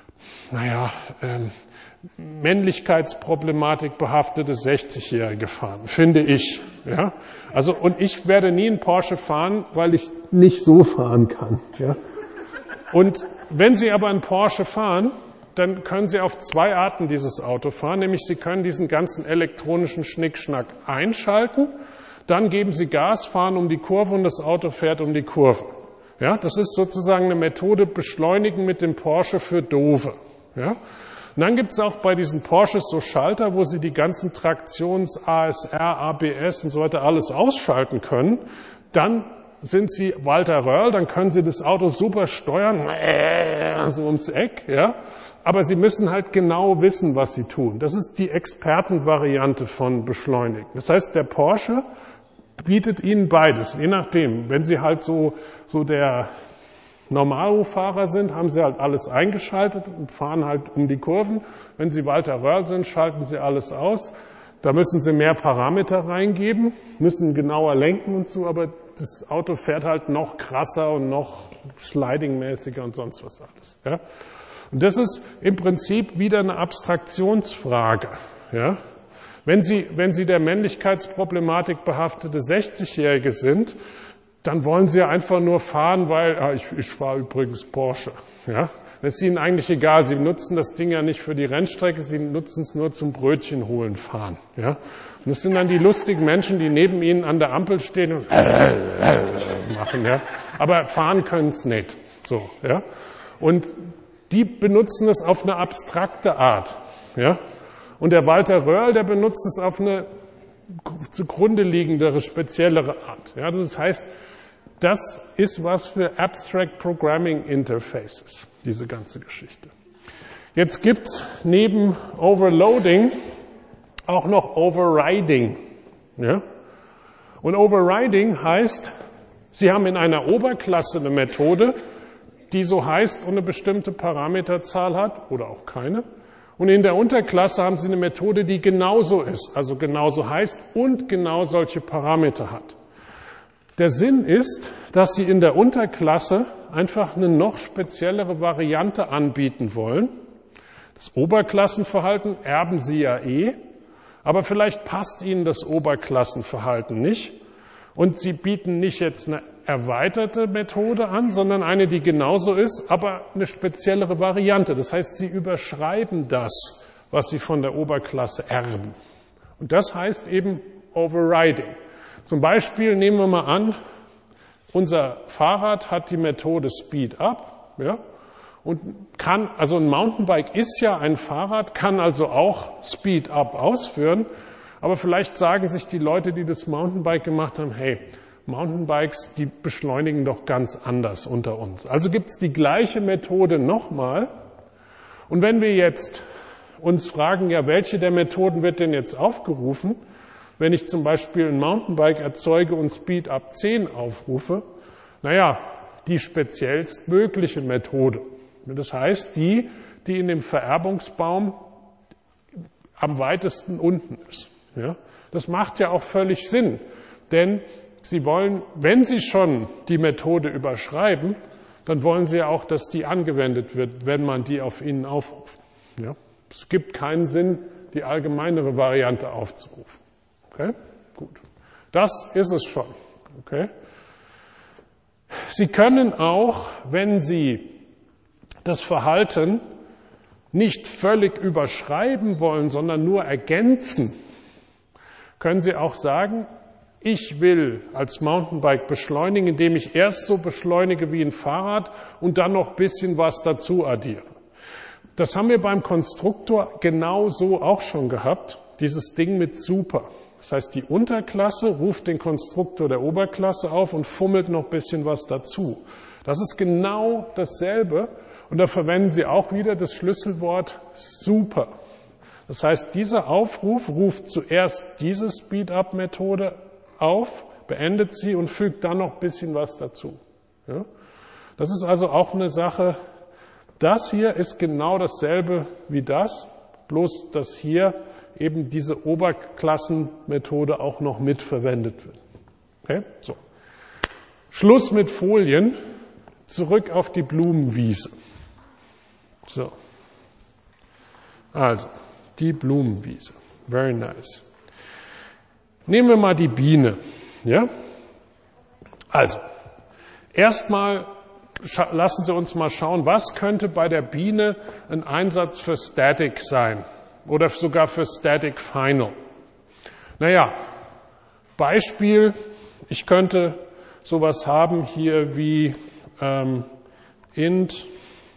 Männlichkeitsproblematik behaftete 60-Jährige fahren, finde ich. Ja? Also, und ich werde nie einen Porsche fahren, weil ich nicht so fahren kann. Ja? Und wenn Sie aber einen Porsche fahren, dann können Sie auf zwei Arten dieses Auto fahren, nämlich Sie können diesen ganzen elektronischen Schnickschnack einschalten, dann geben Sie Gas, fahren um die Kurve und das Auto fährt um die Kurve. Ja, das ist sozusagen eine Methode, beschleunigen mit dem Porsche für Doofe. Ja? Und dann gibt es auch bei diesen Porsches so Schalter, wo Sie die ganzen Traktions-, ASR, ABS und so weiter alles ausschalten können. Dann sind Sie Walter Röhrl, dann können Sie das Auto super steuern, so ums Eck. Ja? Aber Sie müssen halt genau wissen, was Sie tun. Das ist die Expertenvariante von Beschleunigen. Das heißt, der Porsche bietet Ihnen beides, je nachdem. Wenn Sie halt so der Normalfahrer sind, haben Sie halt alles eingeschaltet und fahren halt um die Kurven. Wenn Sie Walter Röhrl sind, schalten Sie alles aus. Da müssen Sie mehr Parameter reingeben, müssen genauer lenken und so, aber das Auto fährt halt noch krasser und noch slidingmäßiger und sonst was alles. Ja? Und das ist im Prinzip wieder eine Abstraktionsfrage. Ja? Wenn Sie der Männlichkeitsproblematik behaftete 60-Jährige sind, dann wollen Sie ja einfach nur fahren, weil, ich fahre übrigens Porsche. Ja? Das ist Ihnen eigentlich egal. Sie nutzen das Ding ja nicht für die Rennstrecke, Sie nutzen es nur zum Brötchen holen fahren. Ja? Und das sind dann die lustigen Menschen, die neben Ihnen an der Ampel stehen und machen. Ja? Aber fahren können es nicht. So, ja? Und die benutzen es auf eine abstrakte Art. Ja? Und der Walter Röhrl, der benutzt es auf eine zugrunde liegendere, speziellere Art. Ja, das heißt, das ist was für Abstract Programming Interfaces, diese ganze Geschichte. Jetzt gibt's neben Overloading auch noch Overriding. Ja? Und Overriding heißt, Sie haben in einer Oberklasse eine Methode, die so heißt und eine bestimmte Parameterzahl hat oder auch keine. Und in der Unterklasse haben Sie eine Methode, die genauso ist, also genauso heißt und genau solche Parameter hat. Der Sinn ist, dass Sie in der Unterklasse einfach eine noch speziellere Variante anbieten wollen. Das Oberklassenverhalten erben Sie ja aber vielleicht passt Ihnen das Oberklassenverhalten nicht. Und Sie bieten nicht jetzt eine erweiterte Methode an, sondern eine, die genauso ist, aber eine speziellere Variante. Das heißt, Sie überschreiben das, was Sie von der Oberklasse erben. Und das heißt eben Overriding. Zum Beispiel nehmen wir mal an, unser Fahrrad hat die Methode Speed Up, ja, und kann, also ein Mountainbike ist ja ein Fahrrad, kann also auch Speed Up ausführen, aber vielleicht sagen sich die Leute, die das Mountainbike gemacht haben, hey, Mountainbikes, die beschleunigen doch ganz anders unter uns. Also gibt es die gleiche Methode nochmal. Und wenn wir jetzt uns fragen, ja, welche der Methoden wird denn jetzt aufgerufen, wenn ich zum Beispiel ein Mountainbike erzeuge und Speed Up 10 aufrufe, naja, die speziellst mögliche Methode. Das heißt, die in dem Vererbungsbaum am weitesten unten ist. Ja? Das macht ja auch völlig Sinn, denn Sie wollen, wenn Sie schon die Methode überschreiben, dann wollen Sie ja auch, dass die angewendet wird, wenn man die auf Ihnen aufruft. Ja? Es gibt keinen Sinn, die allgemeinere Variante aufzurufen. Okay? Gut. Das ist es schon. Okay? Sie können auch, wenn Sie das Verhalten nicht völlig überschreiben wollen, sondern nur ergänzen, können Sie auch sagen, ich will als Mountainbike beschleunigen, indem ich erst so beschleunige wie ein Fahrrad und dann noch ein bisschen was dazu addiere. Das haben wir beim Konstruktor genauso auch schon gehabt, dieses Ding mit Super. Das heißt, die Unterklasse ruft den Konstruktor der Oberklasse auf und fummelt noch ein bisschen was dazu. Das ist genau dasselbe und da verwenden Sie auch wieder das Schlüsselwort Super. Das heißt, dieser Aufruf ruft zuerst diese Speed-Up-Methode auf, beendet sie und fügt dann noch ein bisschen was dazu. Ja? Das ist also auch eine Sache, das hier ist genau dasselbe wie das, bloß dass hier eben diese Oberklassenmethode auch noch mitverwendet wird. Okay? So. Schluss mit Folien, zurück auf die Blumenwiese. So. Also, die Blumenwiese. Very nice. Nehmen wir mal die Biene. Ja? Also, erstmal lassen Sie uns mal schauen, was könnte bei der Biene ein Einsatz für Static sein oder sogar für Static Final. Naja, Beispiel, ich könnte sowas haben hier wie int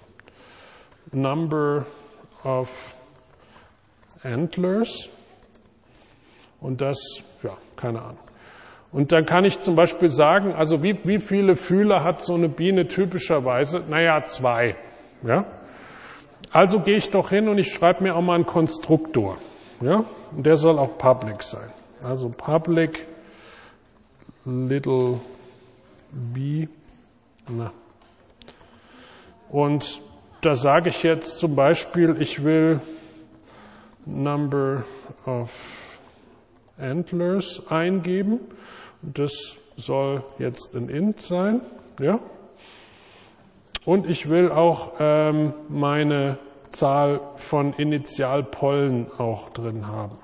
number of antlers und das, ja, keine Ahnung. Und dann kann ich zum Beispiel sagen, also wie viele Fühler hat so eine Biene typischerweise? Naja, 2. Ja? Also gehe ich doch hin und ich schreibe mir auch mal einen Konstruktor. Ja? Und der soll auch public sein. Also public little b. Na. Und da sage ich jetzt zum Beispiel, ich will number of antlers eingeben. Das soll jetzt ein int sein. Ja? Und ich will auch meine Zahl von Initialpollen auch drin haben.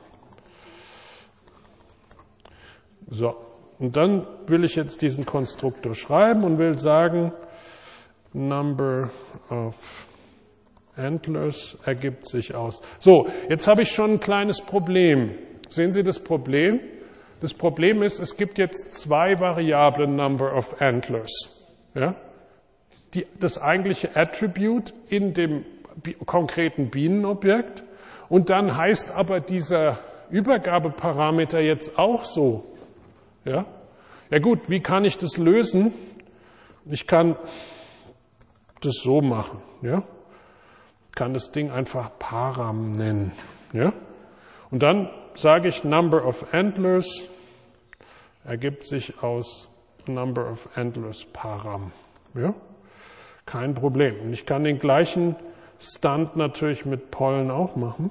So, und dann will ich jetzt diesen Konstruktor schreiben und will sagen, number of antlers ergibt sich aus. So, jetzt habe ich schon ein kleines Problem. Sehen Sie das Problem? Das Problem ist, es gibt jetzt 2 Variablen number of antlers. Ja? Das eigentliche Attribute in dem konkreten Bienenobjekt und dann heißt aber dieser Übergabeparameter jetzt auch so. Ja? Ja gut, wie kann ich das lösen? Ich kann das so machen. Ja? Ich kann das Ding einfach Param nennen. Ja? Und dann sage ich number of antlers ergibt sich aus number of antlers Param. Ja? Kein Problem. Und ich kann den gleichen Stunt natürlich mit Pollen auch machen.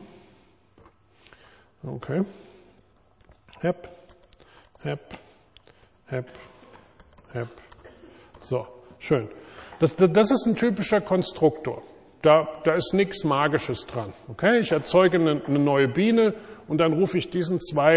Okay. Hep, hep, hep, hep. So, schön. Das ist ein typischer Konstruktor. Da ist nichts Magisches dran. Okay, ich erzeuge eine neue Biene und dann rufe ich diesen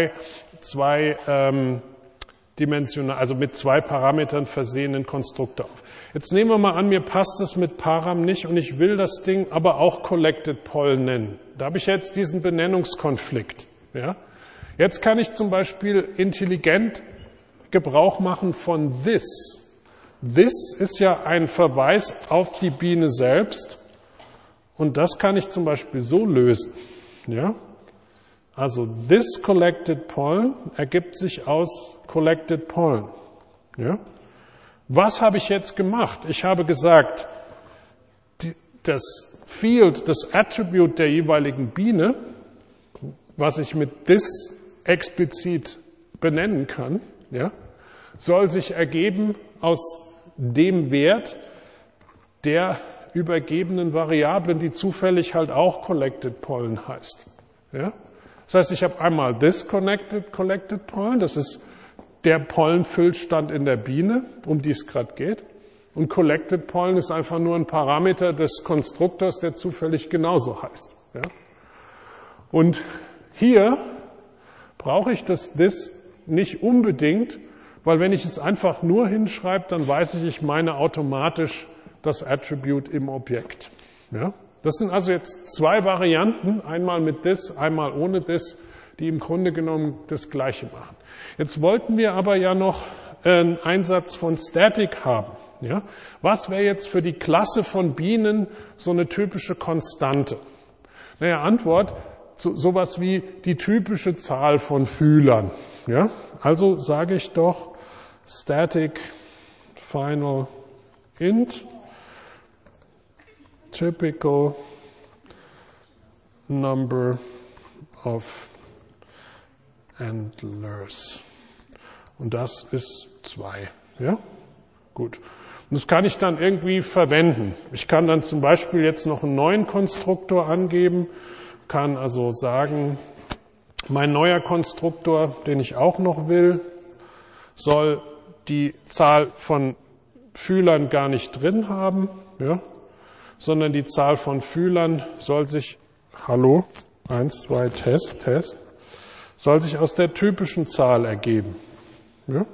dimensional, also mit 2 Parametern versehenen Konstruktor auf. Jetzt nehmen wir mal an, mir passt es mit Param nicht und ich will das Ding aber auch Collected Poll nennen. Da habe ich jetzt diesen Benennungskonflikt. Ja? Jetzt kann ich zum Beispiel intelligent Gebrauch machen von this. This ist ja ein Verweis auf die Biene selbst. Und das kann ich zum Beispiel so lösen. Ja? Also this collected pollen ergibt sich aus collected pollen. Ja? Was habe ich jetzt gemacht? Ich habe gesagt, das Field, das Attribute der jeweiligen Biene, was ich mit this explizit benennen kann, ja, soll sich ergeben aus dem Wert der übergebenen Variablen, die zufällig halt auch collected pollen heißt. Ja? Das heißt, ich habe einmal this collected pollen, das ist der Pollenfüllstand in der Biene, um die es gerade geht. Und Collected Pollen ist einfach nur ein Parameter des Konstruktors, der zufällig genauso heißt. Ja? Und hier brauche ich das this nicht unbedingt, weil wenn ich es einfach nur hinschreibe, dann weiß ich meine automatisch das Attribute im Objekt. Ja? Das sind also jetzt zwei Varianten, einmal mit this, einmal ohne this, die im Grunde genommen das Gleiche machen. Jetzt wollten wir aber ja noch einen Einsatz von Static haben. Ja? Was wäre jetzt für die Klasse von Bienen so eine typische Konstante? Naja, Antwort, sowas wie die typische Zahl von Fühlern. Ja? Also sage ich doch Static Final Int Typical Number of Antlers. Und das ist 2. Ja? Gut. Und das kann ich dann irgendwie verwenden. Ich kann dann zum Beispiel jetzt noch einen neuen Konstruktor angeben, kann also sagen, mein neuer Konstruktor, den ich auch noch will, soll die Zahl von Fühlern gar nicht drin haben, ja? Sondern die Zahl von Fühlern soll sich, 1, 2, Test, soll sich aus der typischen Zahl ergeben. Ja?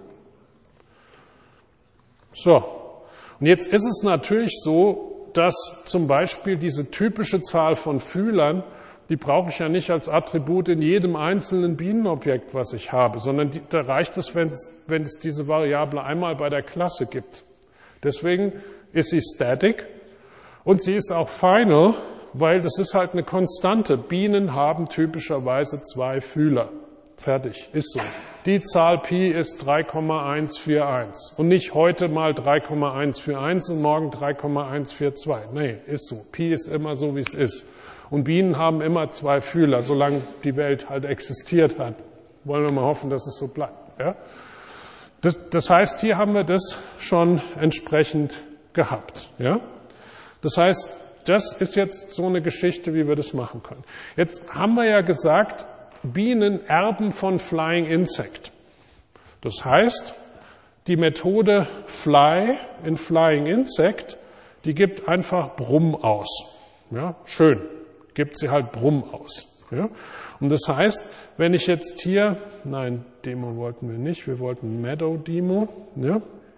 So, und jetzt ist es natürlich so, dass zum Beispiel diese typische Zahl von Fühlern, die brauche ich ja nicht als Attribut in jedem einzelnen Bienenobjekt, was ich habe, sondern da reicht es, wenn es diese Variable einmal bei der Klasse gibt. Deswegen ist sie static und sie ist auch final, weil das ist halt eine Konstante. Bienen haben typischerweise 2 Fühler. Fertig, ist so. Die Zahl Pi ist 3,141 und nicht heute mal 3,141 und morgen 3,142. Nee, ist so. Pi ist immer so, wie es ist. Und Bienen haben immer 2 Fühler, solange die Welt halt existiert hat. Wollen wir mal hoffen, dass es so bleibt. Ja? Das heißt, hier haben wir das schon entsprechend gehabt. Ja? Das heißt, das ist jetzt so eine Geschichte, wie wir das machen können. Jetzt haben wir ja gesagt, Bienen erben von Flying Insect. Das heißt, die Methode fly in Flying Insect, die gibt einfach Brumm aus. Ja, schön, gibt sie halt Brumm aus. Ja? Und das heißt, wenn ich jetzt hier, nein, Demo wollten wir nicht, wir wollten Meadow-Demo. Ja?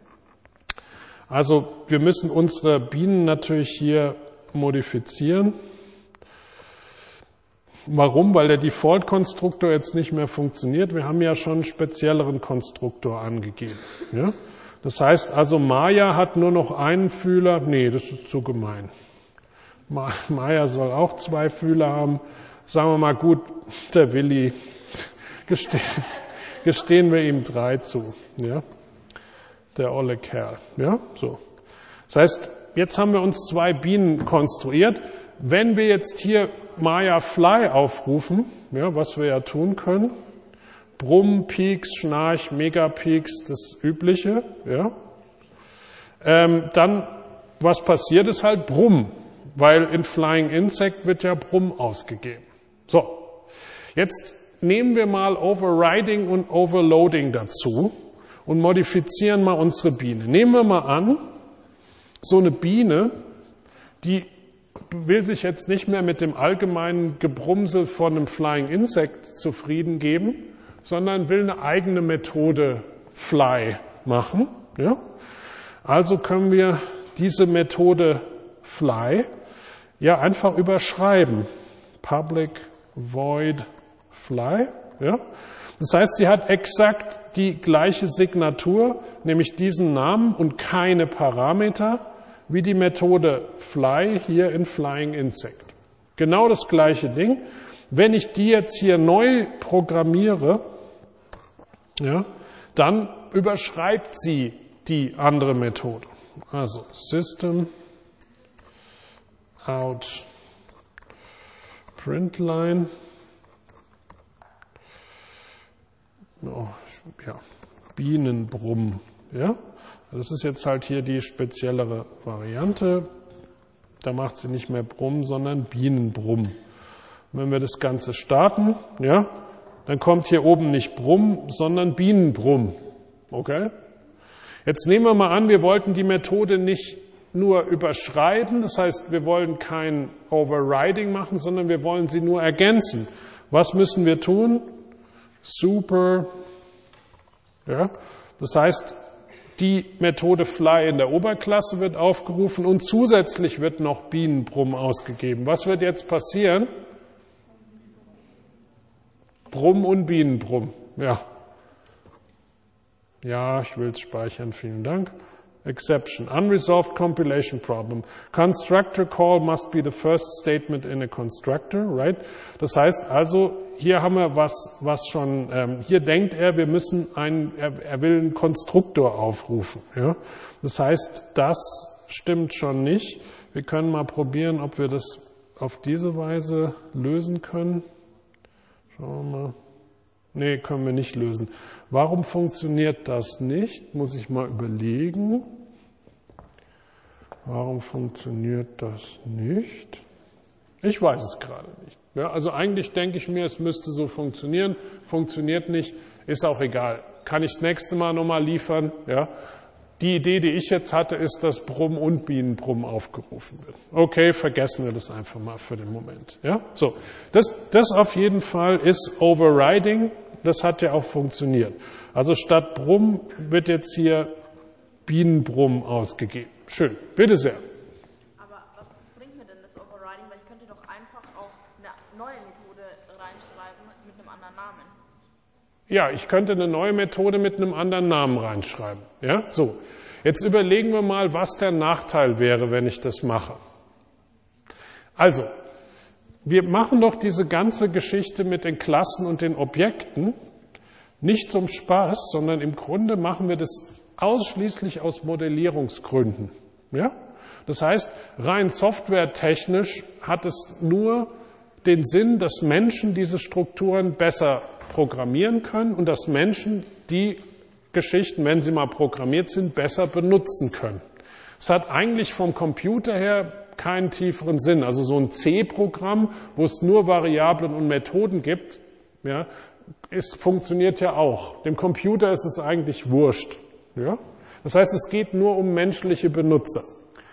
Also wir müssen unsere Bienen natürlich hier modifizieren. Warum? Weil der Default-Konstruktor jetzt nicht mehr funktioniert. Wir haben ja schon einen spezielleren Konstruktor angegeben. Ja? Das heißt also, Maya hat nur noch einen Fühler. Nee, das ist zu gemein. Maya soll auch 2 Fühler haben. Sagen wir mal, gut, der Willi, gestehen wir ihm 3 zu. Ja? Der olle Kerl. Ja? So. Das heißt, jetzt haben wir uns 2 Bienen konstruiert. Wenn wir jetzt hier Maya Fly aufrufen, ja, was wir ja tun können, Brumm, Peaks, Schnarch, Megapeaks, das Übliche, ja, dann, was passiert, ist halt Brumm, weil in Flying Insect wird ja Brumm ausgegeben. So, jetzt nehmen wir mal Overriding und Overloading dazu und modifizieren mal unsere Biene. Nehmen wir mal an, so eine Biene, die will sich jetzt nicht mehr mit dem allgemeinen Gebrumsel von einem Flying Insect zufrieden geben, sondern will eine eigene Methode Fly machen. Ja? Also können wir diese Methode Fly ja einfach überschreiben. Public Void Fly. Ja? Das heißt, sie hat exakt die gleiche Signatur, nämlich diesen Namen und keine Parameter, wie die Methode Fly hier in Flying Insect. Genau das gleiche Ding. Wenn ich die jetzt hier neu programmiere, ja, dann überschreibt sie die andere Methode. Also System out println. Oh, ja, Bienenbrumm. Ja? Das ist jetzt halt hier die speziellere Variante. Da macht sie nicht mehr Brumm, sondern Bienenbrumm. Und wenn wir das Ganze starten, ja, dann kommt hier oben nicht Brumm, sondern Bienenbrumm. Okay? Jetzt nehmen wir mal an, wir wollten die Methode nicht nur überschreiben, das heißt, wir wollen kein Overriding machen, sondern wir wollen sie nur ergänzen. Was müssen wir tun? Super, ja, das heißt, die Methode fly in der Oberklasse wird aufgerufen und zusätzlich wird noch Bienenbrumm ausgegeben. Was wird jetzt passieren? Brumm und Bienenbrumm, ja. Ja, ich will es speichern, vielen Dank. Exception, unresolved compilation problem. Constructor call must be the first statement in a constructor, right? Das heißt also, hier haben wir was schon, hier denkt er, wir müssen er will einen Konstruktor aufrufen, ja? Das heißt, das stimmt schon nicht. Wir können mal probieren, ob wir das auf diese Weise lösen können. Schauen wir mal. Nee, können wir nicht lösen. Warum funktioniert das nicht? Muss ich mal überlegen. Warum funktioniert das nicht? Ich weiß es gerade nicht. Ja, also eigentlich denke ich mir, es müsste so funktionieren. Funktioniert nicht, ist auch egal. Kann ich das nächste Mal nochmal liefern? Ja. Die Idee, die ich jetzt hatte, ist, dass Brumm und Bienenbrumm aufgerufen wird. Okay, vergessen wir das einfach mal für den Moment. Ja, so. Das auf jeden Fall ist Overriding. Das hat ja auch funktioniert. Also statt Brumm wird jetzt hier Bienenbrumm ausgegeben. Schön, bitte sehr. Aber was bringt mir denn das Overriding? Weil ich könnte doch einfach auch eine neue Methode reinschreiben mit einem anderen Namen. Ja, ich könnte eine neue Methode mit einem anderen Namen reinschreiben. Ja, so. Jetzt überlegen wir mal, was der Nachteil wäre, wenn ich das mache. Also, wir machen doch diese ganze Geschichte mit den Klassen und den Objekten nicht zum Spaß, sondern im Grunde machen wir das ausschließlich aus Modellierungsgründen. Ja? Das heißt, rein softwaretechnisch hat es nur den Sinn, dass Menschen diese Strukturen besser programmieren können und dass Menschen die Geschichten, wenn sie mal programmiert sind, besser benutzen können. Es hat eigentlich vom Computer her keinen tieferen Sinn. Also so ein C-Programm, wo es nur Variablen und Methoden gibt, ja, funktioniert ja auch. Dem Computer ist es eigentlich wurscht. Ja? Das heißt, es geht nur um menschliche Benutzer.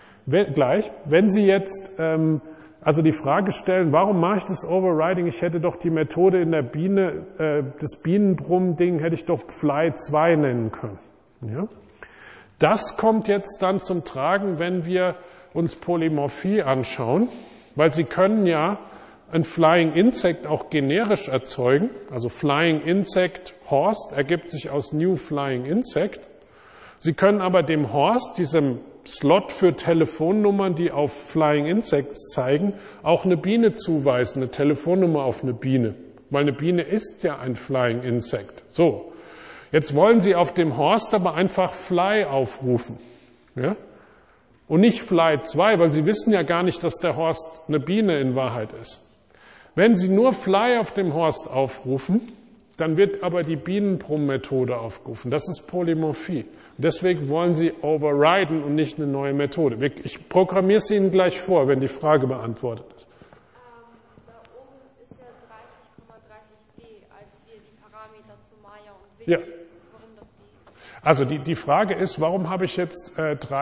Wenn Sie jetzt also die Frage stellen, warum mache ich das Overriding? Ich hätte doch die Methode in der Biene, das Bienenbrumm-Ding hätte ich doch Fly 2 nennen können. Ja? Das kommt jetzt dann zum Tragen, wenn wir uns Polymorphie anschauen, weil Sie können ja ein Flying Insect auch generisch erzeugen. Also Flying Insect Horst ergibt sich aus New Flying Insect. Sie können aber dem Horst, diesem Slot für Telefonnummern, die auf Flying Insects zeigen, auch eine Biene zuweisen, eine Telefonnummer auf eine Biene. Weil eine Biene ist ja ein Flying Insect. So, jetzt wollen Sie auf dem Horst aber einfach Fly aufrufen. Ja? Und nicht Fly 2, weil Sie wissen ja gar nicht, dass der Horst eine Biene in Wahrheit ist. Wenn Sie nur Fly auf dem Horst aufrufen, dann wird aber die Bienenbrumm-Methode aufgerufen. Das ist Polymorphie. Und deswegen wollen Sie overriden und nicht eine neue Methode. Ich programmiere es Ihnen gleich vor, wenn die Frage beantwortet ist. Da oben ist ja 30,30d, als wir die Parameter zu Maya und Willi. Ja. Warum das die? Also die Frage ist, warum habe ich jetzt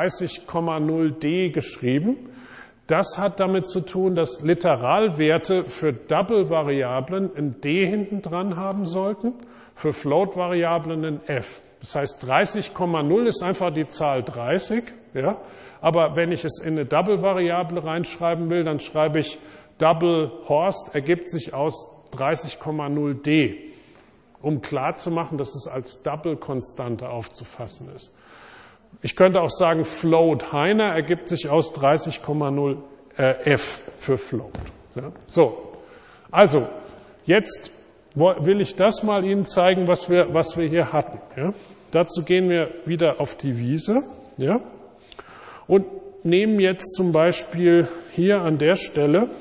30,0d geschrieben? Das hat damit zu tun, dass Literalwerte für Double-Variablen ein d hinten dran haben sollten, für Float-Variablen ein f. Das heißt, 30,0 ist einfach die Zahl 30, ja? Aber wenn ich es in eine Double-Variable reinschreiben will, dann schreibe ich Double Horst ergibt sich aus 30,0d, um klarzumachen, dass es als Double-Konstante aufzufassen ist. Ich könnte auch sagen, Float Heiner ergibt sich aus 30,0 f für Float. Ja? So, also jetzt will ich das mal Ihnen zeigen, was wir hier hatten. Ja? Dazu gehen wir wieder auf die Wiese, ja? Und nehmen jetzt zum Beispiel hier an der Stelle,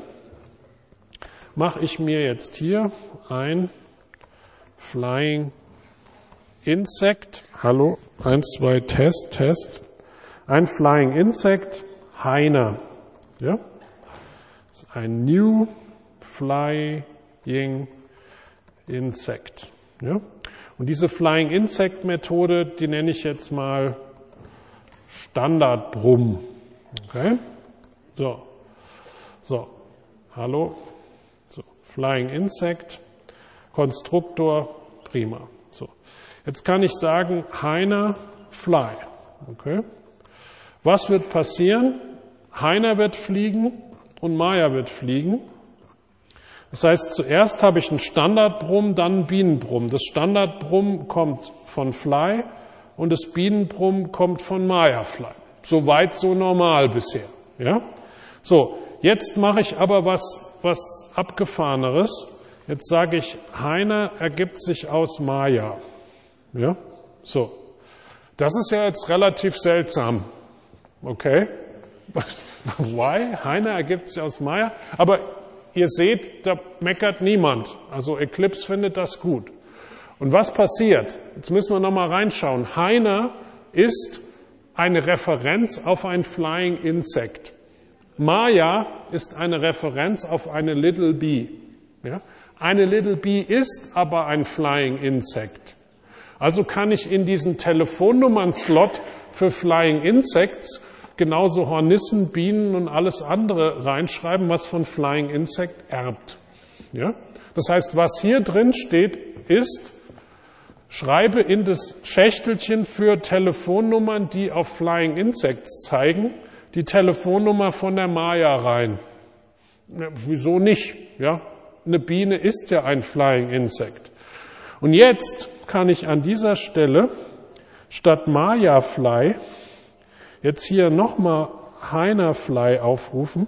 mache ich mir jetzt hier ein Flying Insect, hallo, 1, 2, Test, ein Flying Insect, Heiner, ja, das ist ein New Flying Insect, ja, und diese Flying Insect Methode, die nenne ich jetzt mal Standardbrumm. Okay? So. Hallo. So. Flying Insect. Konstruktor. Prima. So. Jetzt kann ich sagen, Heiner, fly. Okay? Was wird passieren? Heiner wird fliegen und Maya wird fliegen. Das heißt, zuerst habe ich einen Standardbrumm, dann einen Bienenbrumm. Das Standardbrumm kommt von Fly und das Bienenbrumm kommt von Maya Fly. So weit, so normal bisher. Ja? So, jetzt mache ich aber was Abgefahreneres. Jetzt sage ich, Heiner ergibt sich aus Maya. Ja? So. Das ist ja jetzt relativ seltsam. Okay? Why? Heiner ergibt sich aus Maya. Aber ihr seht, da meckert niemand. Also Eclipse findet das gut. Und was passiert? Jetzt müssen wir nochmal reinschauen. Heiner ist eine Referenz auf ein Flying Insect. Maya ist eine Referenz auf eine Little Bee. Ja? Eine Little Bee ist aber ein Flying Insect. Also kann ich in diesen Telefonnummern-Slot für Flying Insects genauso Hornissen, Bienen und alles andere reinschreiben, was von Flying Insect erbt. Ja? Das heißt, was hier drin steht, ist, schreibe in das Schächtelchen für Telefonnummern, die auf Flying Insects zeigen, die Telefonnummer von der Maya rein. Ja, wieso nicht? Ja? Eine Biene ist ja ein Flying Insect. Und jetzt kann ich an dieser Stelle statt Maya Fly jetzt hier nochmal Heiner Fly aufrufen.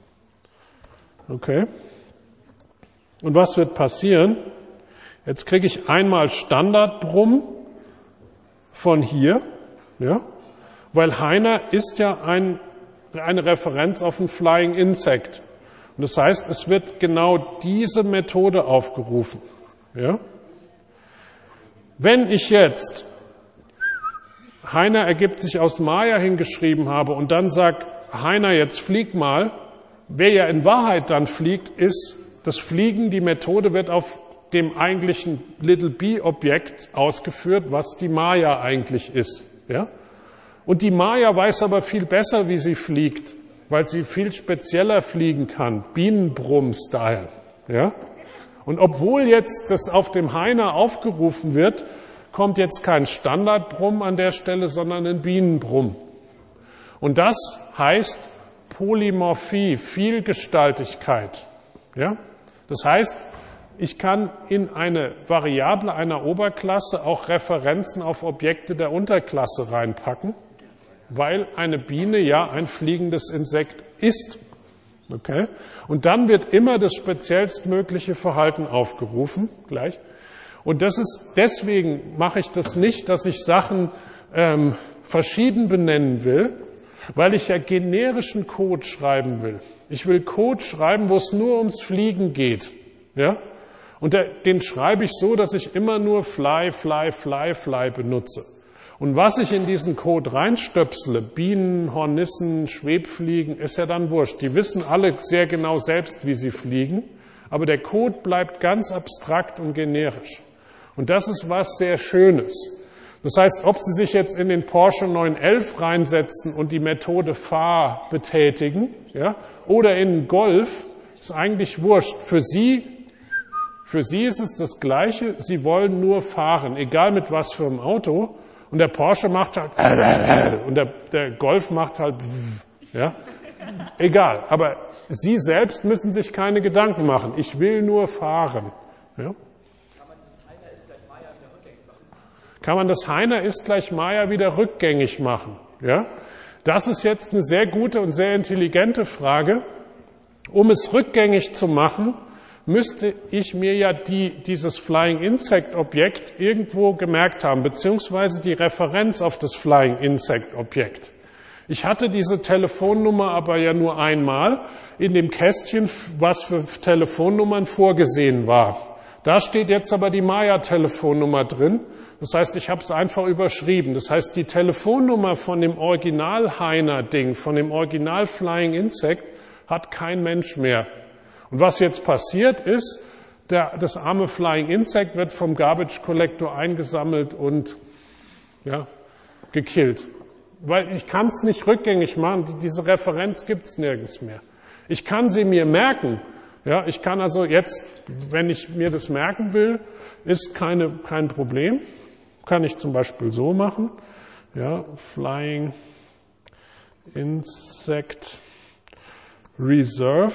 Okay. Und was wird passieren? Jetzt kriege ich einmal Standardbrumm von hier, ja, weil Heiner ist ja eine Referenz auf ein Flying Insect. Und das heißt, es wird genau diese Methode aufgerufen. Ja. Wenn ich jetzt Heiner ergibt sich aus Maya hingeschrieben habe und dann sag, Heiner, jetzt flieg mal, wer ja in Wahrheit dann fliegt, ist das Fliegen, die Methode wird auf dem eigentlichen Little Bee-Objekt ausgeführt, was die Maya eigentlich ist. Ja? Und die Maya weiß aber viel besser, wie sie fliegt, weil sie viel spezieller fliegen kann, Bienenbrumm-Style. Ja? Und obwohl jetzt das auf dem Heiner aufgerufen wird, kommt jetzt kein Standardbrumm an der Stelle, sondern ein Bienenbrumm. Und das heißt Polymorphie, Vielgestaltigkeit. Ja? Das heißt, ich kann in eine Variable einer Oberklasse auch Referenzen auf Objekte der Unterklasse reinpacken, weil eine Biene ja ein fliegendes Insekt ist. Okay? Und dann wird immer das speziellstmögliche Verhalten aufgerufen, gleich. Und deswegen mache ich das nicht, dass ich Sachen verschieden benennen will, weil ich ja generischen Code schreiben will. Ich will Code schreiben, wo es nur ums Fliegen geht. Ja? Und den schreibe ich so, dass ich immer nur fly, fly, fly, fly benutze. Und was ich in diesen Code reinstöpsele, Bienen, Hornissen, Schwebfliegen, ist ja dann wurscht. Die wissen alle sehr genau selbst, wie sie fliegen, aber der Code bleibt ganz abstrakt und generisch. Und das ist was sehr Schönes. Das heißt, ob Sie sich jetzt in den Porsche 911 reinsetzen und die Methode fahr betätigen, ja, oder in einen Golf, ist eigentlich wurscht. Für Sie ist es das Gleiche. Sie wollen nur fahren, egal mit was für einem Auto. Und der Porsche macht halt und der Golf macht halt ja, egal. Aber Sie selbst müssen sich keine Gedanken machen. Ich will nur fahren. Ja? Kann man das Heiner ist gleich Maya wieder rückgängig machen? Ja? Das ist jetzt eine sehr gute und sehr intelligente Frage. Um es rückgängig zu machen, müsste ich mir ja dieses Flying Insect Objekt irgendwo gemerkt haben, beziehungsweise die Referenz auf das Flying Insect Objekt. Ich hatte diese Telefonnummer aber ja nur einmal in dem Kästchen, was für Telefonnummern vorgesehen war. Da steht jetzt aber die Maya-Telefonnummer drin. Das heißt, ich habe es einfach überschrieben. Das heißt, die Telefonnummer von dem Original-Heiner-Ding, von dem Original-Flying Insect, hat kein Mensch mehr. Und was jetzt passiert ist, das arme Flying Insect wird vom Garbage Collector eingesammelt und ja, gekillt. weil ich kann es nicht rückgängig machen, diese Referenz gibt es nirgends mehr. Ich kann sie mir merken. Ja, ich kann also jetzt, wenn ich mir das merken will, ist kein Problem. Kann ich zum Beispiel so machen. Ja, Flying Insect Reserve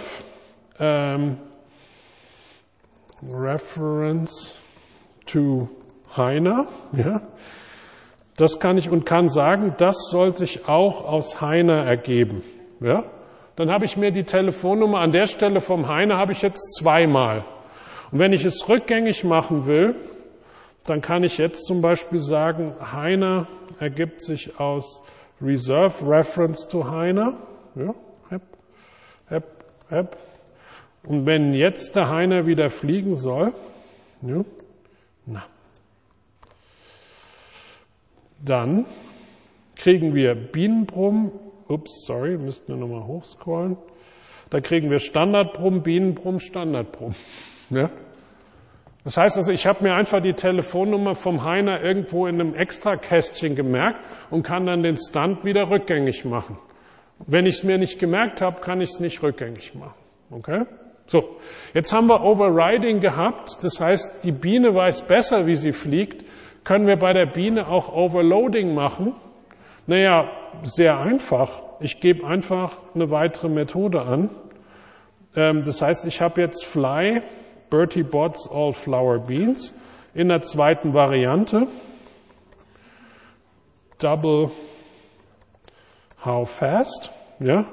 Reference to Heiner. Ja, das kann ich und kann sagen, das soll sich auch aus Heiner ergeben. Ja, dann habe ich mir die Telefonnummer an der Stelle vom Heiner habe ich jetzt zweimal. Und wenn ich es rückgängig machen will, dann kann ich jetzt zum Beispiel sagen, Heiner ergibt sich aus Reserve Reference to Heiner. Ja, Und wenn jetzt der Heiner wieder fliegen soll, ja, dann kriegen wir Bienenbrummen, müssten wir nochmal hochscrollen, da kriegen wir Standardbrummen, Bienenbrummen, Standardbrummen. Ja? Das heißt also, ich habe mir einfach die Telefonnummer vom Heiner irgendwo in einem Extrakästchen gemerkt und kann dann den Stand wieder rückgängig machen. Wenn ich es mir nicht gemerkt habe, kann ich es nicht rückgängig machen. Okay? So, jetzt haben wir Overriding gehabt, das heißt, die Biene weiß besser, wie sie fliegt. Können wir bei der Biene auch Overloading machen? Naja, sehr einfach. Ich gebe einfach eine weitere Methode an. Das heißt, ich habe jetzt Fly, Bertie Bott's All Flower Beans in der zweiten Variante. Double How Fast? Ja.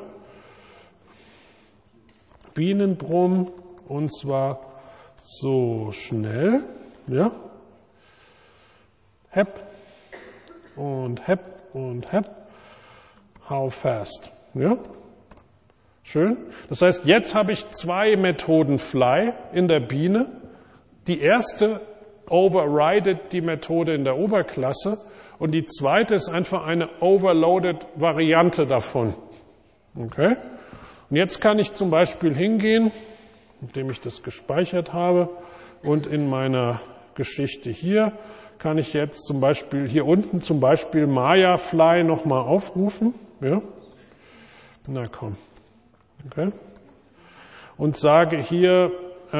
Bienenbrumm und zwar so schnell. Ja. Hep und hep und hep. How fast? Ja? Schön. Das heißt, jetzt habe ich zwei Methoden Fly in der Biene. Die erste overridet die Methode in der Oberklasse und die zweite ist einfach eine overloaded Variante davon. Okay? Und jetzt kann ich zum Beispiel hingehen, indem ich das gespeichert habe und in meiner Geschichte hier kann ich jetzt zum Beispiel hier unten zum Beispiel Maya Fly nochmal aufrufen. Ja? Na komm. Okay. Und sage hier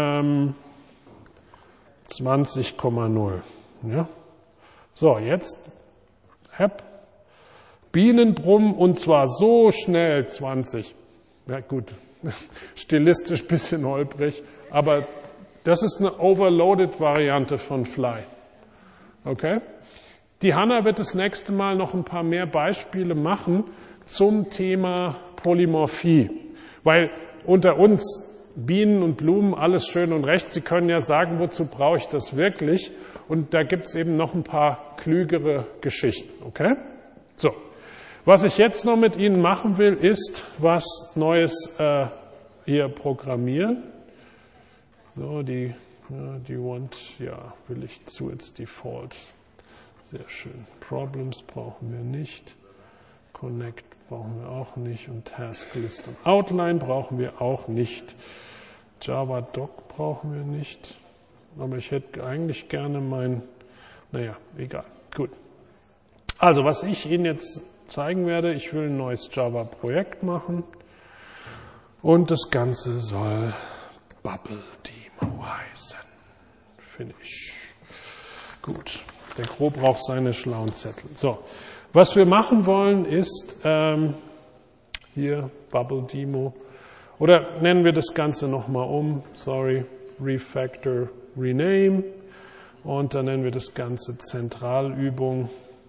20,0. Ja? So, jetzt Bienenbrummen und zwar so schnell 20. Ja gut, stilistisch bisschen holprig, aber das ist eine overloaded Variante von Fly. Okay? Die Hanna wird das nächste Mal noch ein paar mehr Beispiele machen zum Thema Polymorphie. Weil unter uns Bienen und Blumen, alles schön und recht, Sie können ja sagen, wozu brauche ich das wirklich? Und da gibt es eben noch ein paar klügere Geschichten. Okay? So, was ich jetzt noch mit Ihnen machen will, ist was Neues hier programmieren. So, will ich zu its Default. Sehr schön. Problems brauchen wir nicht. Connect brauchen wir auch nicht. Und Task List und Outline brauchen wir auch nicht. Java Doc brauchen wir nicht. Aber ich hätte eigentlich gerne egal. Gut. Also, was ich Ihnen jetzt zeigen werde, ich will ein neues Java-Projekt machen. Und das Ganze soll BubbleDemo heißen. Finish. Gut. Der Gro braucht seine schlauen Zettel. So. Was wir machen wollen ist, hier BubbleDemo, oder nennen wir das Ganze nochmal Refactor, Rename, und dann nennen wir das Ganze Zentralübung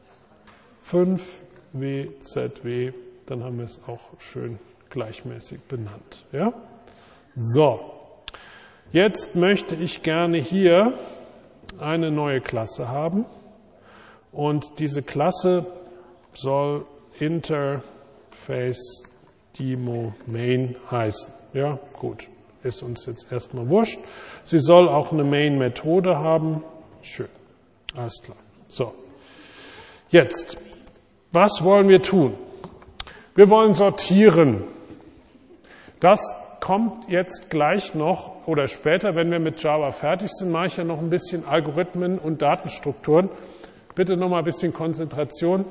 5 WZW, dann haben wir es auch schön gleichmäßig benannt. Ja? So, jetzt möchte ich gerne hier eine neue Klasse haben und diese Klasse soll Interface Demo Main heißen. Ja, gut. Ist uns jetzt erstmal wurscht. Sie soll auch eine Main-Methode haben. Schön. Alles klar. So. Jetzt. Was wollen wir tun? Wir wollen sortieren. Das kommt jetzt gleich noch oder später, wenn wir mit Java fertig sind, mache ich ja noch ein bisschen Algorithmen und Datenstrukturen. Bitte noch mal ein bisschen Konzentration.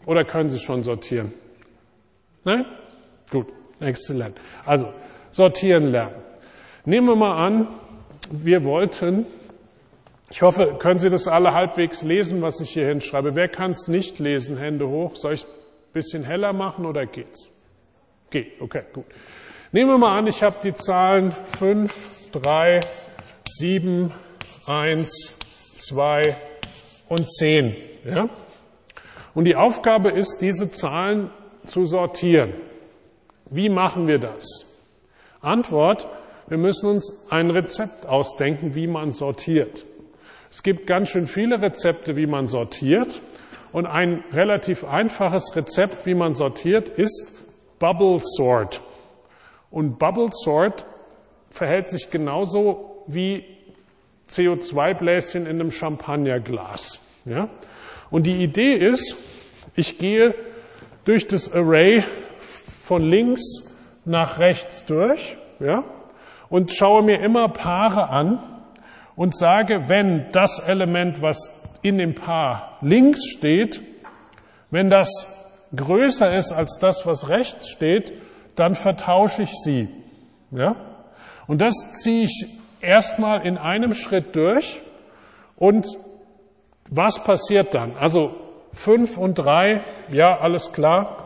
Oder können Sie schon sortieren? Nein? Gut, exzellent. Also, sortieren lernen. Nehmen wir mal an, wir wollten, ich hoffe, können Sie das alle halbwegs lesen, was ich hier hinschreibe. Wer kann es nicht lesen? Hände hoch. Soll ich es ein bisschen heller machen oder geht's? Geht, okay, gut. Nehmen wir mal an, ich habe die Zahlen 5, 3, 7, 1, 2 und 10. Ja? Und die Aufgabe ist, diese Zahlen zu sortieren. Wie machen wir das? Antwort, wir müssen uns ein Rezept ausdenken, wie man sortiert. Es gibt ganz schön viele Rezepte, wie man sortiert. Und ein relativ einfaches Rezept, wie man sortiert, ist Bubble Sort. Und Bubble Sort verhält sich genauso wie CO2-Bläschen in einem Champagnerglas. Ja? Und die Idee ist, ich gehe durch das Array von links nach rechts durch, ja, und schaue mir immer Paare an und sage, wenn das Element, was in dem Paar links steht, wenn das größer ist als das, was rechts steht, dann vertausche ich sie. Ja? Und das ziehe ich erstmal in einem Schritt durch. Und was passiert dann? Also 5 und 3, ja, alles klar.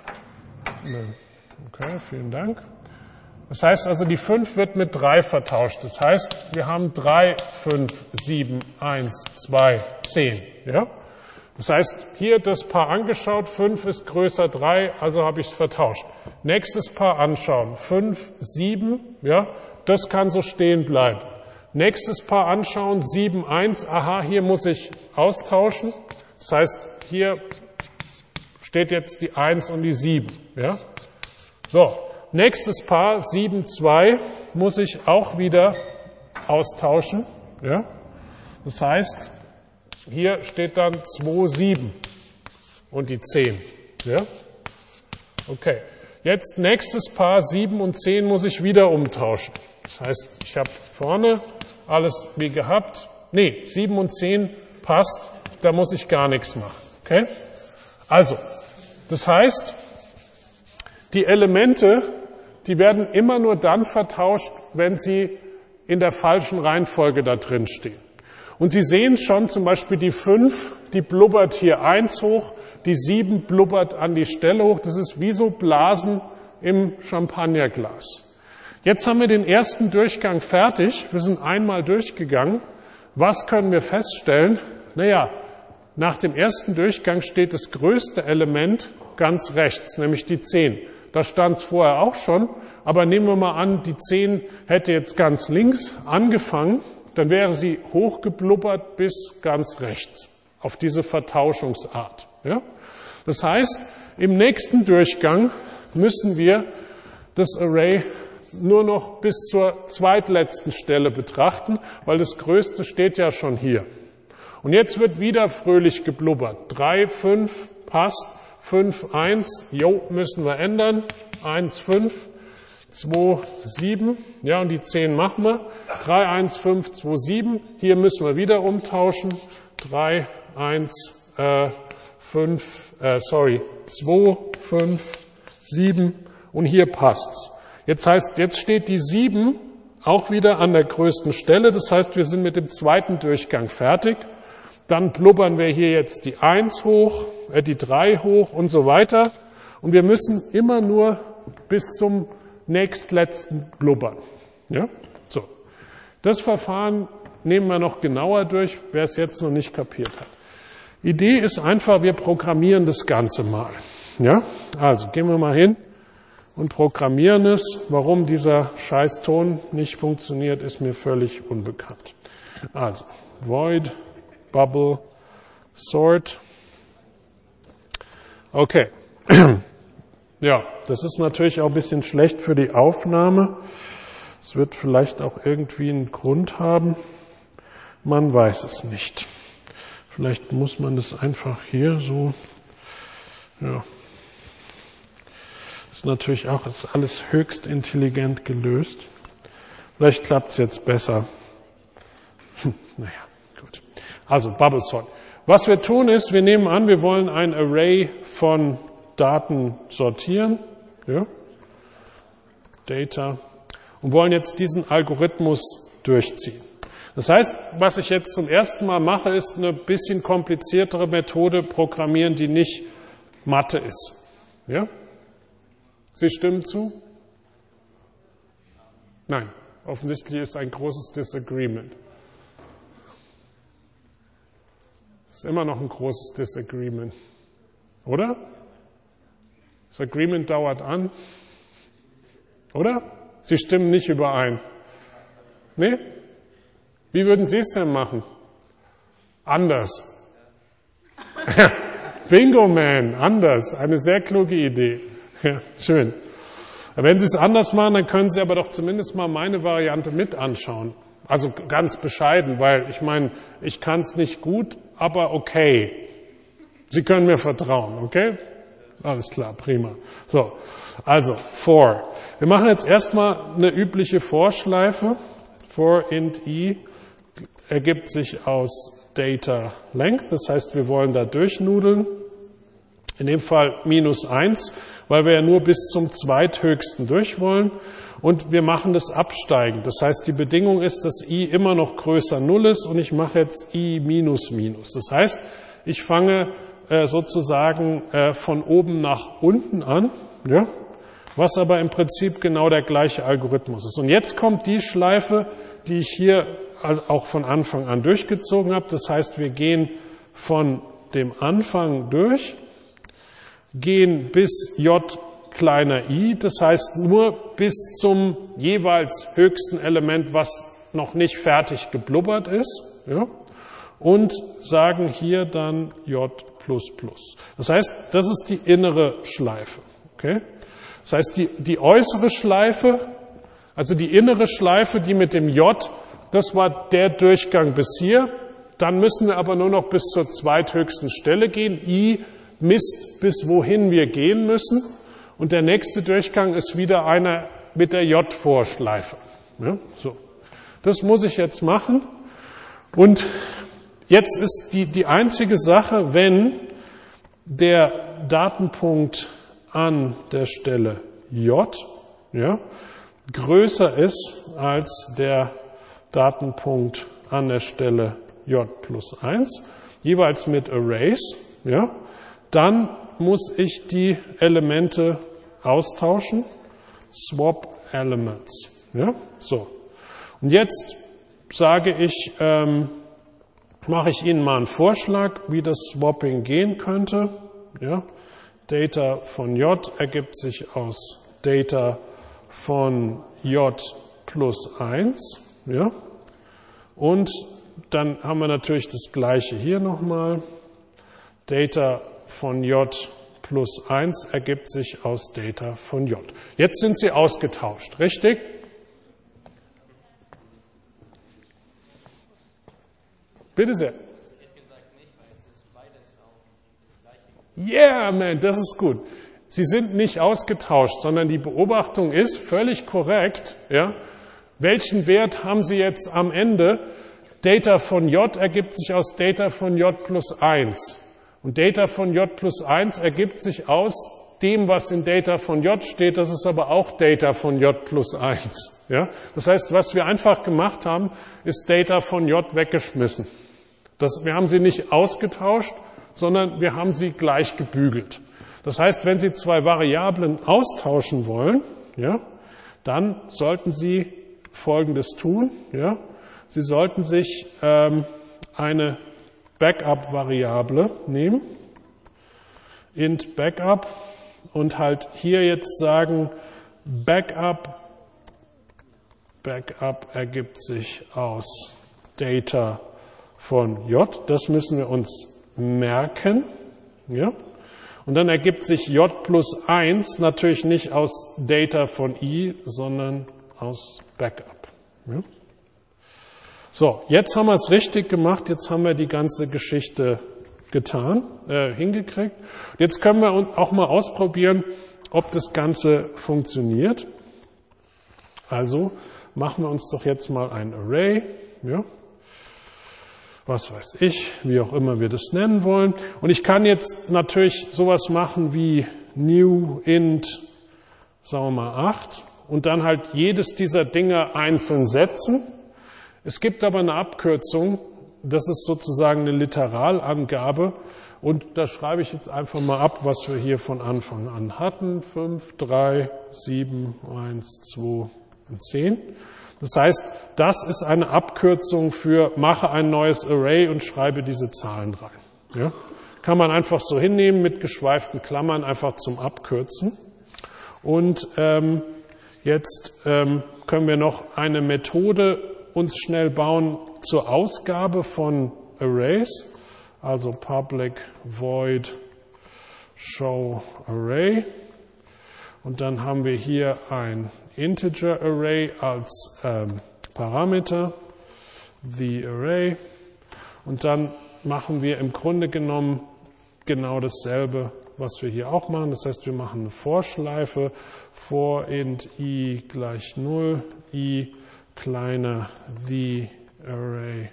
Okay, vielen Dank. Das heißt also, die 5 wird mit 3 vertauscht. Das heißt, wir haben 3, 5, 7, 1, 2, 10. Ja? Das heißt, hier das Paar angeschaut, 5 ist größer 3, also habe ich es vertauscht. Nächstes Paar anschauen, 5, 7, ja, das kann so stehen bleiben. Nächstes Paar anschauen, 7, 1, aha, hier muss ich austauschen. Das heißt, hier steht jetzt die 1 und die 7. Ja? So, nächstes Paar, 7, 2, muss ich auch wieder austauschen. Ja? Das heißt, hier steht dann 2, 7 und die 10. Ja? Okay. Jetzt nächstes Paar 7 und 10 muss ich wieder umtauschen. Das heißt, ich habe vorne alles wie gehabt. Nee, 7 und 10 passt, da muss ich gar nichts machen. Okay? Also, das heißt, die Elemente, die werden immer nur dann vertauscht, wenn sie in der falschen Reihenfolge da drin stehen. Und Sie sehen schon zum Beispiel die 5, die blubbert hier 1 hoch, die 7 blubbert an die Stelle hoch. Das ist wie so Blasen im Champagnerglas. Jetzt haben wir den ersten Durchgang fertig. Wir sind einmal durchgegangen. Was können wir feststellen? Naja, nach dem ersten Durchgang steht das größte Element ganz rechts, nämlich die 10. Da stand es vorher auch schon, aber nehmen wir mal an, die 10 hätte jetzt ganz links angefangen. Dann wäre sie hochgeblubbert bis ganz rechts auf diese Vertauschungsart. Ja? Das heißt, im nächsten Durchgang müssen wir das Array nur noch bis zur zweitletzten Stelle betrachten, weil das Größte steht ja schon hier. Und jetzt wird wieder fröhlich geblubbert. 3, 5 passt, 5, 1, müssen wir ändern, 1, 5. 2, 7, ja, und die 10 machen wir. 3, 1, 5, 2, 7. Hier müssen wir wieder umtauschen. 3, 1, 2, 5, 7. Und hier passt's. Jetzt steht die 7 auch wieder an der größten Stelle. Das heißt, wir sind mit dem zweiten Durchgang fertig. Dann blubbern wir hier jetzt die 1 hoch, die 3 hoch und so weiter. Und wir müssen immer nur bis zum nächstletzten blubbern. Ja? So. Das Verfahren nehmen wir noch genauer durch, wer es jetzt noch nicht kapiert hat. Idee ist einfach, wir programmieren das Ganze mal. Ja? Also, gehen wir mal hin und programmieren es. Warum dieser scheiß Ton nicht funktioniert, ist mir völlig unbekannt. Also, void, bubble, sort. Okay. Ja, das ist natürlich auch ein bisschen schlecht für die Aufnahme. Es wird vielleicht auch irgendwie einen Grund haben. Man weiß es nicht. Vielleicht muss man das einfach hier so, ja. Das ist natürlich auch, das ist alles höchst intelligent gelöst. Vielleicht klappt es jetzt besser. Naja, gut. Also, Bubble Sort. Was wir tun ist, wir nehmen an, wir wollen ein Array von Daten sortieren, ja, Data, und wollen jetzt diesen Algorithmus durchziehen. Das heißt, was ich jetzt zum ersten Mal mache, ist eine bisschen kompliziertere Methode programmieren, die nicht Mathe ist. Ja? Sie stimmen zu? Nein, offensichtlich ist ein großes Disagreement. Es ist immer noch ein großes Disagreement. Oder? Das Agreement dauert an. Oder? Sie stimmen nicht überein. Nee? Wie würden Sie es denn machen? Anders. Bingo Man, anders. Eine sehr kluge Idee. Ja, schön. Wenn Sie es anders machen, dann können Sie aber doch zumindest mal meine Variante mit anschauen. Also ganz bescheiden, weil ich meine, ich kann es nicht gut, aber okay. Sie können mir vertrauen, okay? Alles klar, prima. So, also for. Wir machen jetzt erstmal eine übliche For-Schleife. For int i ergibt sich aus Data Length, das heißt, wir wollen da durchnudeln. In dem Fall -1, weil wir ja nur bis zum zweithöchsten durch wollen. Und wir machen das absteigend. Das heißt, die Bedingung ist, dass i immer noch größer 0 ist und ich mache jetzt i minus minus. Das heißt, ich fange sozusagen von oben nach unten an, ja, was aber im Prinzip genau der gleiche Algorithmus ist. Und jetzt kommt die Schleife, die ich hier also auch von Anfang an durchgezogen habe. Das heißt, wir gehen von dem Anfang durch, gehen bis j kleiner i, das heißt nur bis zum jeweils höchsten Element, was noch nicht fertig geblubbert ist, ja, und sagen hier dann j++. Das heißt, das ist die innere Schleife. Okay? Das heißt, die äußere Schleife, also die innere Schleife, die mit dem j, das war der Durchgang bis hier. Dann müssen wir aber nur noch bis zur zweithöchsten Stelle gehen. I misst, bis wohin wir gehen müssen. Und der nächste Durchgang ist wieder einer mit der J-Vorschleife. Ja, so. Das muss ich jetzt machen. Und jetzt ist die einzige Sache, wenn der Datenpunkt an der Stelle J, ja, größer ist als der Datenpunkt an der Stelle J+1, jeweils mit Arrays, ja, dann muss ich die Elemente austauschen, swap elements, ja, so. Und jetzt sage ich, mache ich Ihnen mal einen Vorschlag, wie das Swapping gehen könnte, ja. Data von J ergibt sich aus Data von J+1, ja. Und dann haben wir natürlich das Gleiche hier nochmal. Data von J+1 ergibt sich aus Data von J. Jetzt sind sie ausgetauscht, richtig? Bitte sehr. Yeah, man, das ist gut. Sie sind nicht ausgetauscht, sondern die Beobachtung ist völlig korrekt. Ja? Welchen Wert haben Sie jetzt am Ende? Data von J ergibt sich aus Data von J+1. Und Data von J+1 ergibt sich aus dem, was in Data von J steht. Das ist aber auch Data von J+1. Ja? Das heißt, was wir einfach gemacht haben, ist Data von J weggeschmissen. Wir haben sie nicht ausgetauscht, sondern wir haben sie gleich gebügelt. Das heißt, wenn Sie zwei Variablen austauschen wollen, ja, dann sollten Sie Folgendes tun. Ja. Sie sollten sich eine Backup-Variable nehmen, int Backup, und halt hier jetzt sagen, Backup ergibt sich aus Data von J. Das müssen wir uns merken. Ja. Und dann ergibt sich J+1 natürlich nicht aus Data von I, sondern aus Backup. Ja. So, jetzt haben wir es richtig gemacht, jetzt haben wir die ganze Geschichte hingekriegt. Jetzt können wir auch mal ausprobieren, ob das Ganze funktioniert. Also machen wir uns doch jetzt mal ein Array. Ja. was weiß ich, wie auch immer wir das nennen wollen. Und ich kann jetzt natürlich sowas machen wie new int, sagen wir mal 8, und dann halt jedes dieser Dinge einzeln setzen. Es gibt aber eine Abkürzung, das ist sozusagen eine Literalangabe, und da schreibe ich jetzt einfach mal ab, was wir hier von Anfang an hatten. 5, 3, 7, 1, 2 und 10. Das heißt, das ist eine Abkürzung für mache ein neues Array und schreibe diese Zahlen rein. Ja? Kann man einfach so hinnehmen mit geschweiften Klammern, einfach zum Abkürzen. Und jetzt können wir noch eine Methode uns schnell bauen zur Ausgabe von Arrays. Also public void show array. Und dann haben wir hier ein Integer Array als Parameter, the Array. Und dann machen wir im Grunde genommen genau dasselbe, was wir hier auch machen. Das heißt, wir machen eine Vorschleife, for int i gleich 0, i kleiner the Array,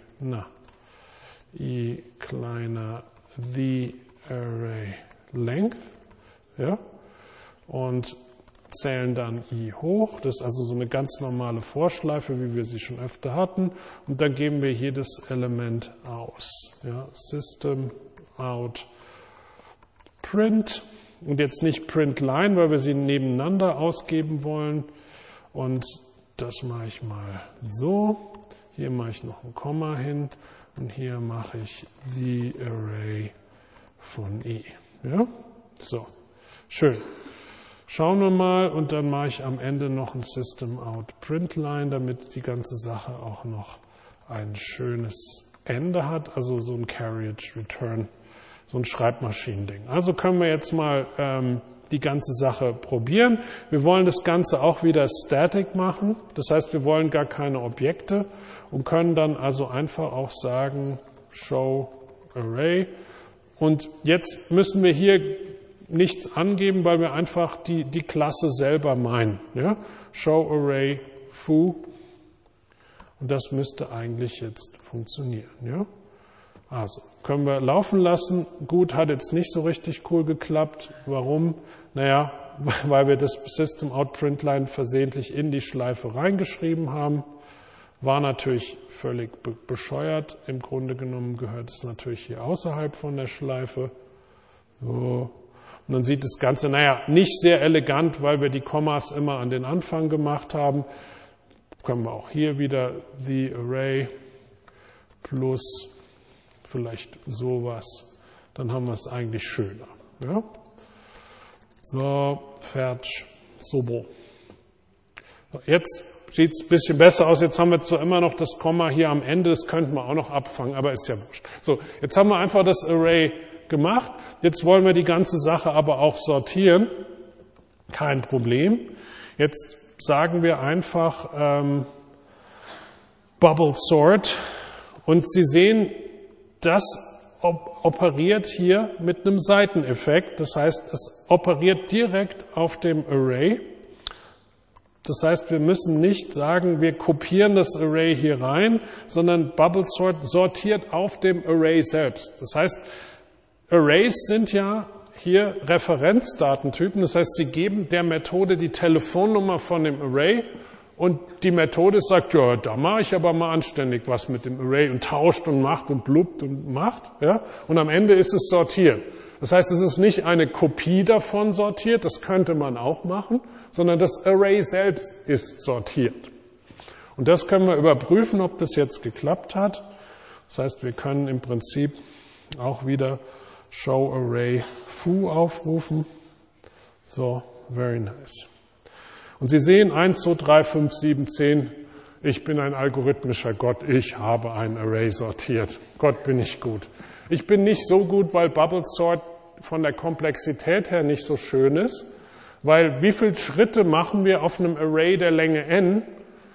i kleiner the Array length, ja, und zählen dann i hoch. Das ist also so eine ganz normale Vorschleife, wie wir sie schon öfter hatten. Und dann geben wir jedes Element aus. Ja, System out print. Und jetzt nicht print line, weil wir sie nebeneinander ausgeben wollen. Und das mache ich mal so. Hier mache ich noch ein Komma hin. Und hier mache ich the Array von i. Ja, so. Schön. Schauen wir mal, und dann mache ich am Ende noch ein System out println, damit die ganze Sache auch noch ein schönes Ende hat, also so ein Carriage Return, so ein Schreibmaschinending. Also können wir jetzt mal die ganze Sache probieren. Wir wollen das Ganze auch wieder static machen, das heißt, wir wollen gar keine Objekte und können dann also einfach auch sagen show array. Und jetzt müssen wir hier nichts angeben, weil wir einfach die Klasse selber meinen. Ja? Show array foo. Und das müsste eigentlich jetzt funktionieren. Ja? Also können wir laufen lassen. Gut, hat jetzt nicht so richtig cool geklappt. Warum? Naja, weil wir das System out println versehentlich in die Schleife reingeschrieben haben. War natürlich völlig bescheuert. Im Grunde genommen gehört es natürlich hier außerhalb von der Schleife. So. Und dann sieht das Ganze, nicht sehr elegant, weil wir die Kommas immer an den Anfang gemacht haben. Können wir auch hier wieder the array plus vielleicht sowas. Dann haben wir es eigentlich schöner. Ja? So, fertig. So. Jetzt sieht es ein bisschen besser aus. Jetzt haben wir zwar immer noch das Komma hier am Ende, das könnten wir auch noch abfangen, aber ist ja wurscht. So, jetzt haben wir einfach das Array gemacht. Jetzt wollen wir die ganze Sache aber auch sortieren. Kein Problem. Jetzt sagen wir einfach Bubble Sort. Und Sie sehen, das operiert hier mit einem Seiteneffekt. Das heißt, es operiert direkt auf dem Array. Das heißt, wir müssen nicht sagen, wir kopieren das Array hier rein, sondern Bubble Sort sortiert auf dem Array selbst. Das heißt, Arrays sind ja hier Referenzdatentypen. Das heißt, Sie geben der Methode die Telefonnummer von dem Array und die Methode sagt, ja, da mache ich aber mal anständig was mit dem Array und tauscht und macht und blubbt und macht. Ja? Und am Ende ist es sortiert. Das heißt, es ist nicht eine Kopie davon sortiert, das könnte man auch machen, sondern das Array selbst ist sortiert. Und das können wir überprüfen, ob das jetzt geklappt hat. Das heißt, wir können im Prinzip auch wieder show array foo aufrufen. So, very nice. Und Sie sehen 1, 2, 3, 5, 7, 10. Ich bin ein algorithmischer Gott. Ich habe ein Array sortiert. Gott, bin ich gut. Ich bin nicht so gut, weil Bubble Sort von der Komplexität her nicht so schön ist. Weil wie viele Schritte machen wir auf einem Array der Länge n?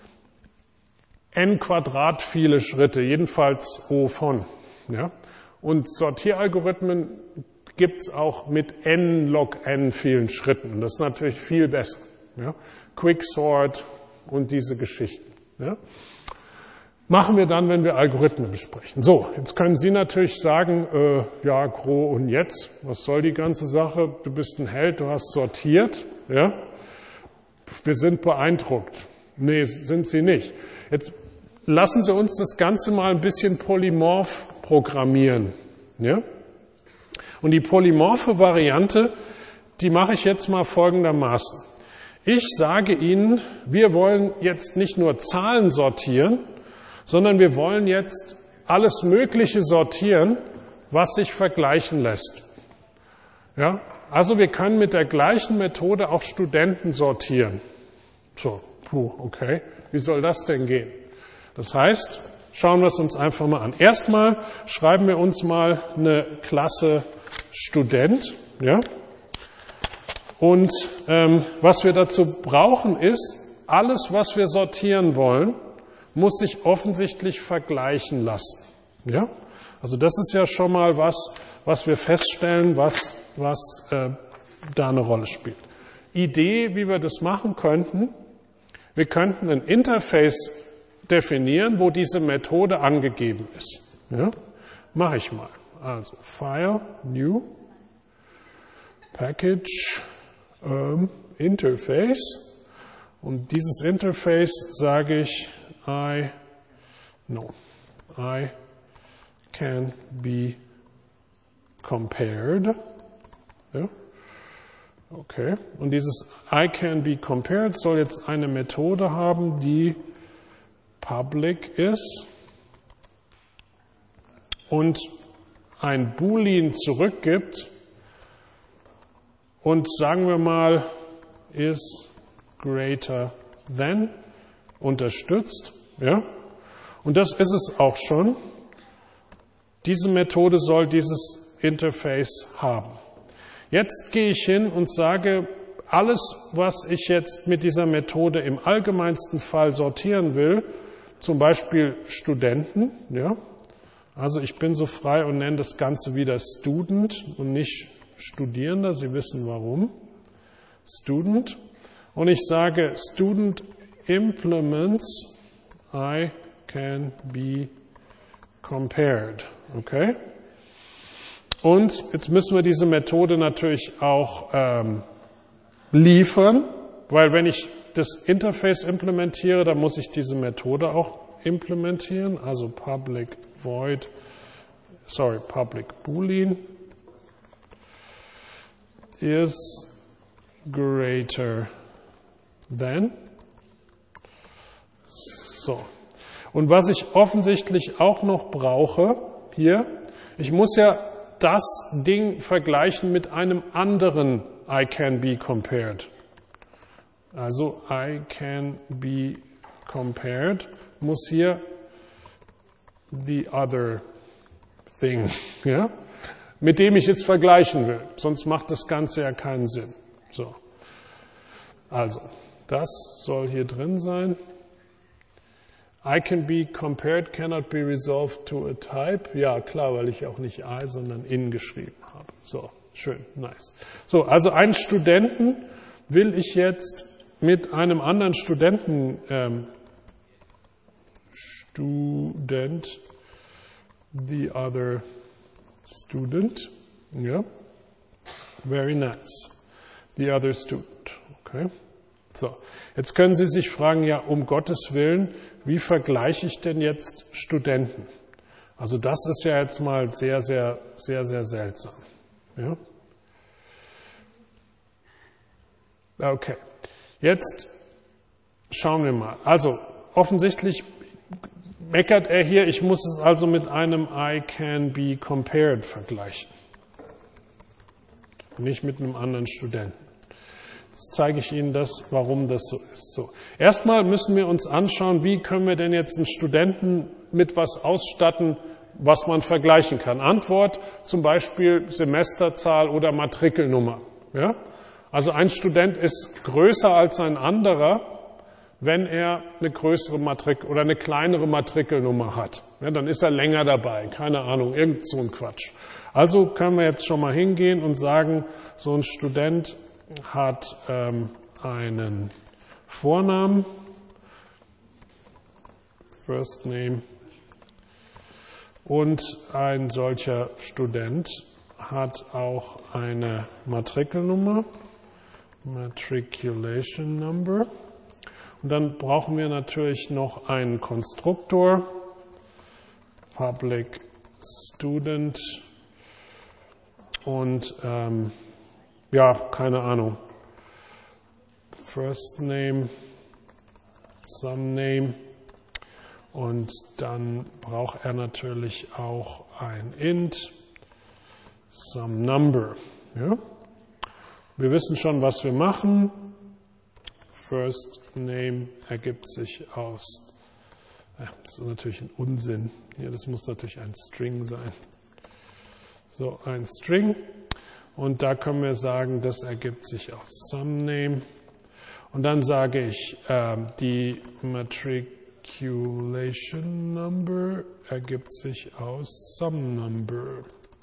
N Quadrat viele Schritte, jedenfalls O von. Ja? Und Sortieralgorithmen gibt es auch mit n log n vielen Schritten. Das ist natürlich viel besser. Ja? Quicksort und diese Geschichten. Ja? Machen wir dann, wenn wir Algorithmen besprechen. So, jetzt können Sie natürlich sagen, ja, Gro, und jetzt? Was soll die ganze Sache? Du bist ein Held, du hast sortiert. Ja? Wir sind beeindruckt. Nee, sind Sie nicht. Jetzt lassen Sie uns das Ganze mal ein bisschen polymorph programmieren. Ja? Und die polymorphe Variante, die mache ich jetzt mal folgendermaßen. Ich sage Ihnen, wir wollen jetzt nicht nur Zahlen sortieren, sondern wir wollen jetzt alles Mögliche sortieren, was sich vergleichen lässt. Ja? Also wir können mit der gleichen Methode auch Studenten sortieren. So, okay, wie soll das denn gehen? Das heißt, schauen wir es uns einfach mal an. Erstmal schreiben wir uns mal eine Klasse Student. Ja? Und was wir dazu brauchen ist, alles, was wir sortieren wollen, muss sich offensichtlich vergleichen lassen. Ja? Also das ist ja schon mal was wir feststellen, was da eine Rolle spielt. Idee, wie wir das machen könnten, wir könnten ein Interface definieren, wo diese Methode angegeben ist. Ja? Mache ich mal. Also File, New, Package, Interface. Und dieses Interface sage ich, I can be compared. Ja? Okay. Und dieses I can be compared soll jetzt eine Methode haben, die public ist und ein Boolean zurückgibt und sagen wir mal is greater than unterstützt. Ja? Und das ist es auch schon. Diese Methode soll dieses Interface haben. Jetzt gehe ich hin und sage, alles, was ich jetzt mit dieser Methode im allgemeinsten Fall sortieren will, zum Beispiel Studenten, ja, also ich bin so frei und nenne das Ganze wieder Student und nicht Studierender, Sie wissen warum. Student. Und ich sage Student implements I can be compared. Okay? Und jetzt müssen wir diese Methode natürlich auch liefern, weil wenn ich das Interface implementiere, dann muss ich diese Methode auch implementieren, also public boolean is greater than. So. Und was ich offensichtlich auch noch brauche hier, ich muss ja das Ding vergleichen mit einem anderen I can be compared. Also I can be compared muss hier the other thing, ja, mit dem ich jetzt vergleichen will. Sonst macht das Ganze ja keinen Sinn. So. Also, das soll hier drin sein. I can be compared cannot be resolved to a type. Ja, klar, weil ich auch nicht I, sondern in geschrieben habe. So, schön, nice. So, also einen Studenten will ich jetzt mit einem anderen Student, the other student, ja, very nice, the other student, okay. So, jetzt können Sie sich fragen, ja, um Gottes Willen, wie vergleiche ich denn jetzt Studenten? Also das ist ja jetzt mal sehr, sehr, sehr, sehr seltsam. Ja? Okay, jetzt schauen wir mal. Also offensichtlich meckert er hier, ich muss es also mit einem I can be compared vergleichen. Nicht mit einem anderen Studenten. Jetzt zeige ich Ihnen warum das so ist. So. Erstmal müssen wir uns anschauen, wie können wir denn jetzt einen Studenten mit was ausstatten, was man vergleichen kann. Antwort zum Beispiel Semesterzahl oder Matrikelnummer. Ja? Also ein Student ist größer als ein anderer, wenn er eine größere Matrikel oder eine kleinere Matrikelnummer hat. Ja, dann ist er länger dabei. Keine Ahnung, irgend so ein Quatsch. Also können wir jetzt schon mal hingehen und sagen, so ein Student hat einen Vornamen, First Name. Und ein solcher Student hat auch eine Matrikelnummer, Matriculation Number. Und dann brauchen wir natürlich noch einen Konstruktor, Public Student und ja, keine Ahnung, First Name, Some Name. Und dann braucht er natürlich auch ein Int, some number. Ja? Wir wissen schon, was wir machen. First name ergibt sich aus, das ist natürlich ein Unsinn. Hier, das muss natürlich ein String sein. So, ein String. Und da können wir sagen, das ergibt sich aus some name. Und dann sage ich, die Matriculation Number ergibt sich aus some number.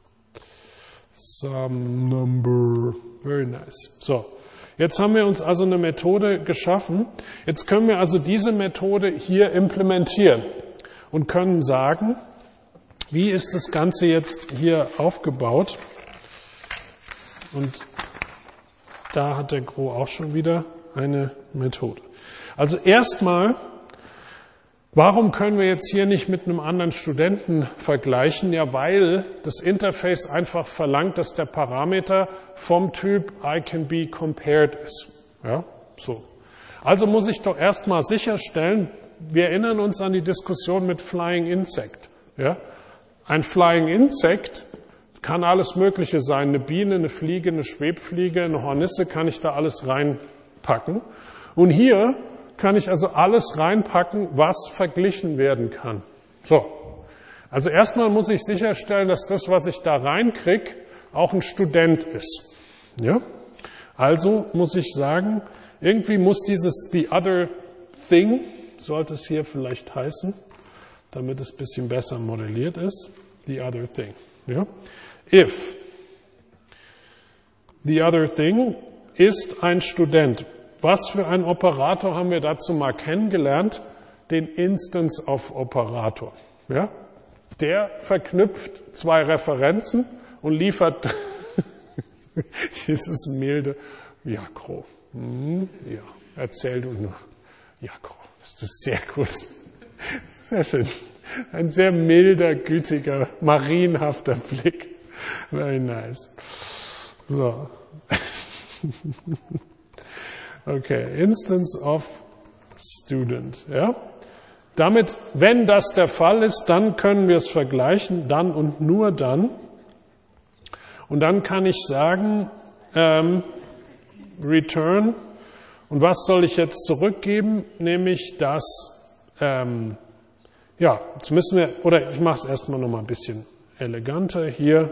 Some number. Very nice. So, jetzt haben wir uns also eine Methode geschaffen. Jetzt können wir also diese Methode hier implementieren und können sagen, wie ist das Ganze jetzt hier aufgebaut? Und da hat der Gro auch schon wieder eine Methode. Also erstmal, warum können wir jetzt hier nicht mit einem anderen Studenten vergleichen? Ja, weil das Interface einfach verlangt, dass der Parameter vom Typ I can be compared ist. Ja, so. Also muss ich doch erstmal sicherstellen, wir erinnern uns an die Diskussion mit Flying Insect. Ja? Ein Flying Insect kann alles Mögliche sein. Eine Biene, eine Fliege, eine Schwebfliege, eine Hornisse, kann ich da alles reinpacken. Und hier kann ich also alles reinpacken, was verglichen werden kann. So. Also erstmal muss ich sicherstellen, dass das, was ich da reinkriege, auch ein Student ist. Ja? Also muss ich sagen, irgendwie muss dieses the other thing, sollte es hier vielleicht heißen, damit es ein bisschen besser modelliert ist, the other thing. Ja? If the other thing ist ein Student. Was für einen Operator haben wir dazu mal kennengelernt? Den Instance of Operator. Ja? Der verknüpft zwei Referenzen und liefert dieses milde Jakro. Ja, erzähl du nur. Jakro, das ist sehr gut. Sehr schön. Ein sehr milder, gütiger, marienhafter Blick. Very nice. So. Okay, Instance of Student. Ja? Damit, wenn das der Fall ist, dann können wir es vergleichen, dann und nur dann. Und dann kann ich sagen, return. Und was soll ich jetzt zurückgeben? Nämlich das, ja, jetzt müssen wir, oder ich mache es erstmal nochmal ein bisschen eleganter hier.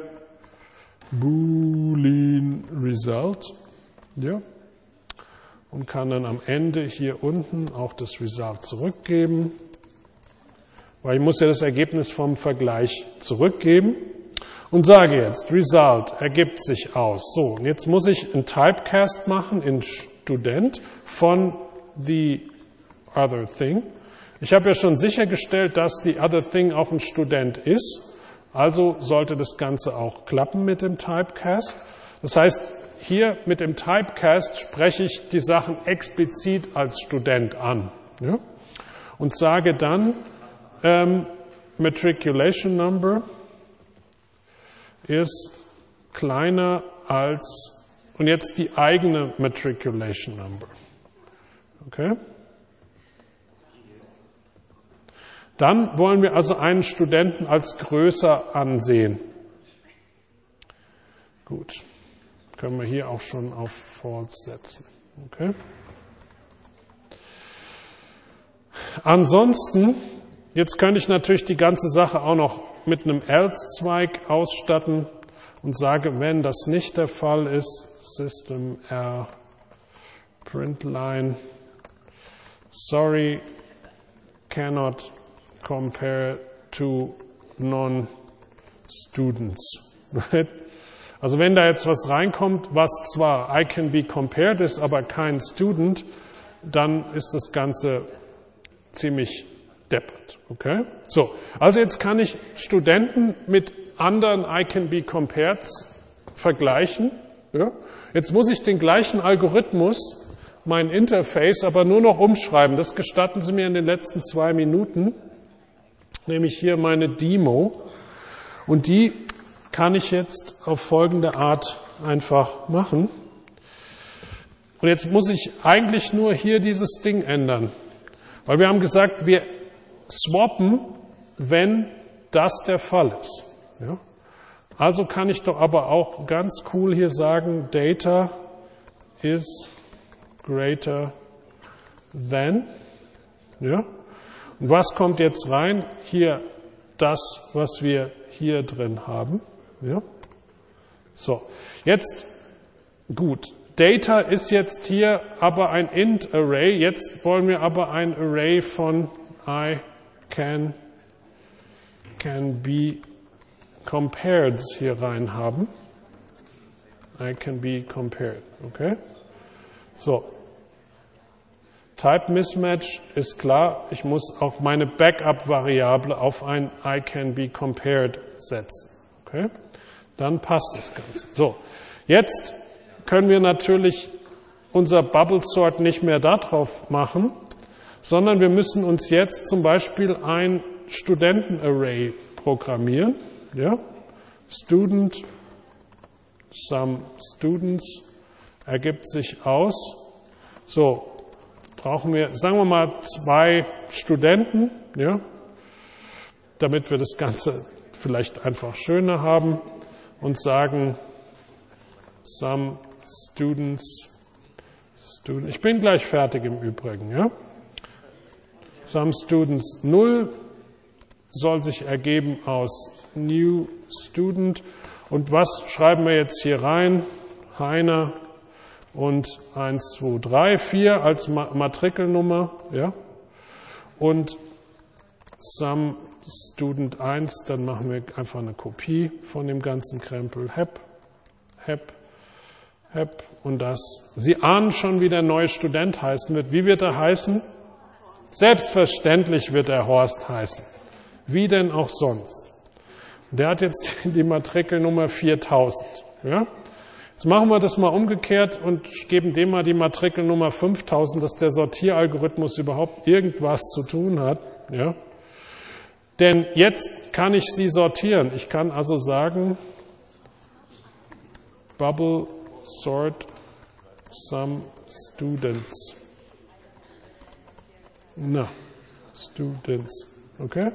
Boolean Result. Ja. Und kann dann am Ende hier unten auch das Result zurückgeben. Weil ich muss ja das Ergebnis vom Vergleich zurückgeben. Und sage jetzt, Result ergibt sich aus. So, und jetzt muss ich ein Typecast machen in Student von the other thing. Ich habe ja schon sichergestellt, dass the other thing auch ein Student ist. Also sollte das Ganze auch klappen mit dem Typecast. Das heißt, hier mit dem Typecast spreche ich die Sachen explizit als Student an. Ja? Und sage dann, Matriculation Number ist kleiner als, und jetzt die eigene Matriculation Number. Okay? Dann wollen wir also einen Studenten als größer ansehen. Gut. Können wir hier auch schon auf False setzen. Okay? Ansonsten, jetzt könnte ich natürlich die ganze Sache auch noch mit einem Else-Zweig ausstatten und sage, wenn das nicht der Fall ist, System R Printline, sorry, cannot compare to non-students. Also wenn da jetzt was reinkommt, was zwar I can be compared ist, aber kein Student, dann ist das Ganze ziemlich deppert. Okay? So, also jetzt kann ich Studenten mit anderen I can be compareds vergleichen. Ja? Jetzt muss ich den gleichen Algorithmus, mein Interface, aber nur noch umschreiben. Das gestatten Sie mir in den letzten 2 Minuten, nämlich hier meine Demo. Und die kann ich jetzt auf folgende Art einfach machen. Und jetzt muss ich eigentlich nur hier dieses Ding ändern. Weil wir haben gesagt, wir swappen, wenn das der Fall ist. Ja? Also kann ich doch aber auch ganz cool hier sagen, Data is greater than. Ja? Und was kommt jetzt rein? Hier das, was wir hier drin haben. Ja? So, jetzt, gut. Data ist jetzt hier aber ein Int-Array. Jetzt wollen wir aber ein Array von I can be compared hier rein haben. I can be compared. Okay? So. Type Mismatch ist klar. Ich muss auch meine Backup-Variable auf ein I can be compared setzen. Okay? Dann passt das Ganze. So. Jetzt können wir natürlich unser Bubble Sort nicht mehr darauf machen, sondern wir müssen uns jetzt zum Beispiel ein Studentenarray programmieren. Ja? Student, some students ergibt sich aus. So, brauchen wir, sagen wir mal, 2 Studenten, ja? Damit wir das Ganze vielleicht einfach schöner haben und sagen, some students, ich bin gleich fertig im Übrigen, ja? Some students 0 soll sich ergeben aus new student. Und was schreiben wir jetzt hier rein? Heiner und 1, 2, 3, 4 als Matrikelnummer, ja? Und some student 1, dann machen wir einfach eine Kopie von dem ganzen Krempel. Hep. Und das. Sie ahnen schon, wie der neue Student heißen wird. Wie wird er heißen? Selbstverständlich wird er Horst heißen. Wie denn auch sonst? Der hat jetzt die Matrikelnummer 4000. Ja? Jetzt machen wir das mal umgekehrt und geben dem mal die Matrikelnummer 5000, dass der Sortieralgorithmus überhaupt irgendwas zu tun hat. Ja? Denn jetzt kann ich sie sortieren. Ich kann also sagen, Bubble sort some students. Students. Okay?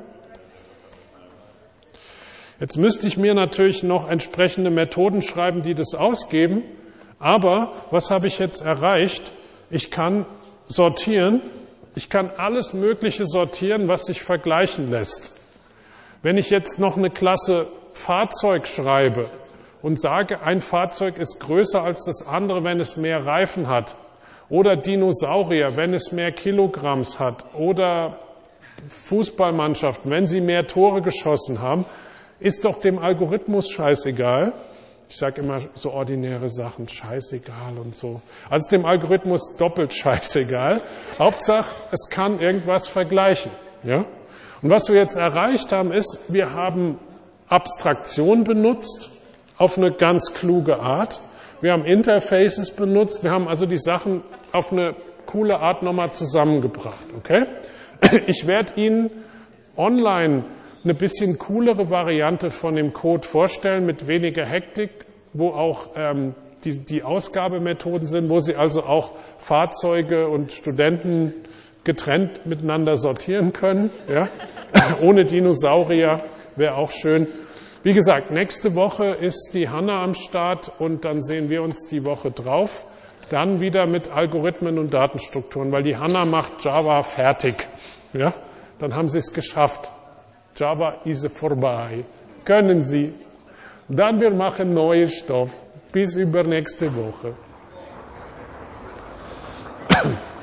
Jetzt müsste ich mir natürlich noch entsprechende Methoden schreiben, die das ausgeben. Aber was habe ich jetzt erreicht? Ich kann sortieren. Ich kann alles Mögliche sortieren, was sich vergleichen lässt. Wenn ich jetzt noch eine Klasse Fahrzeug schreibe und sage, ein Fahrzeug ist größer als das andere, wenn es mehr Reifen hat, oder Dinosaurier, wenn es mehr Kilogramms hat, oder Fußballmannschaften, wenn sie mehr Tore geschossen haben, ist doch dem Algorithmus scheißegal. Ich sage immer so ordinäre Sachen, scheißegal und so. Also ist dem Algorithmus doppelt scheißegal. Hauptsache, es kann irgendwas vergleichen. Ja? Und was wir jetzt erreicht haben, ist, wir haben Abstraktion benutzt auf eine ganz kluge Art. Wir haben Interfaces benutzt. Wir haben also die Sachen auf eine coole Art nochmal zusammengebracht. Okay? Ich werde Ihnen online eine bisschen coolere Variante von dem Code vorstellen, mit weniger Hektik, wo auch die Ausgabemethoden sind, wo Sie also auch Fahrzeuge und Studenten getrennt miteinander sortieren können. Ja? Ohne Dinosaurier wäre auch schön. Wie gesagt, nächste Woche ist die Hanna am Start und dann sehen wir uns die Woche drauf. Dann wieder mit Algorithmen und Datenstrukturen, weil die Hanna macht Java fertig. Ja? Dann haben Sie es geschafft. Java ist vorbei. Können Sie. Dann wir machen neuen Stoff. Bis übernächste Woche.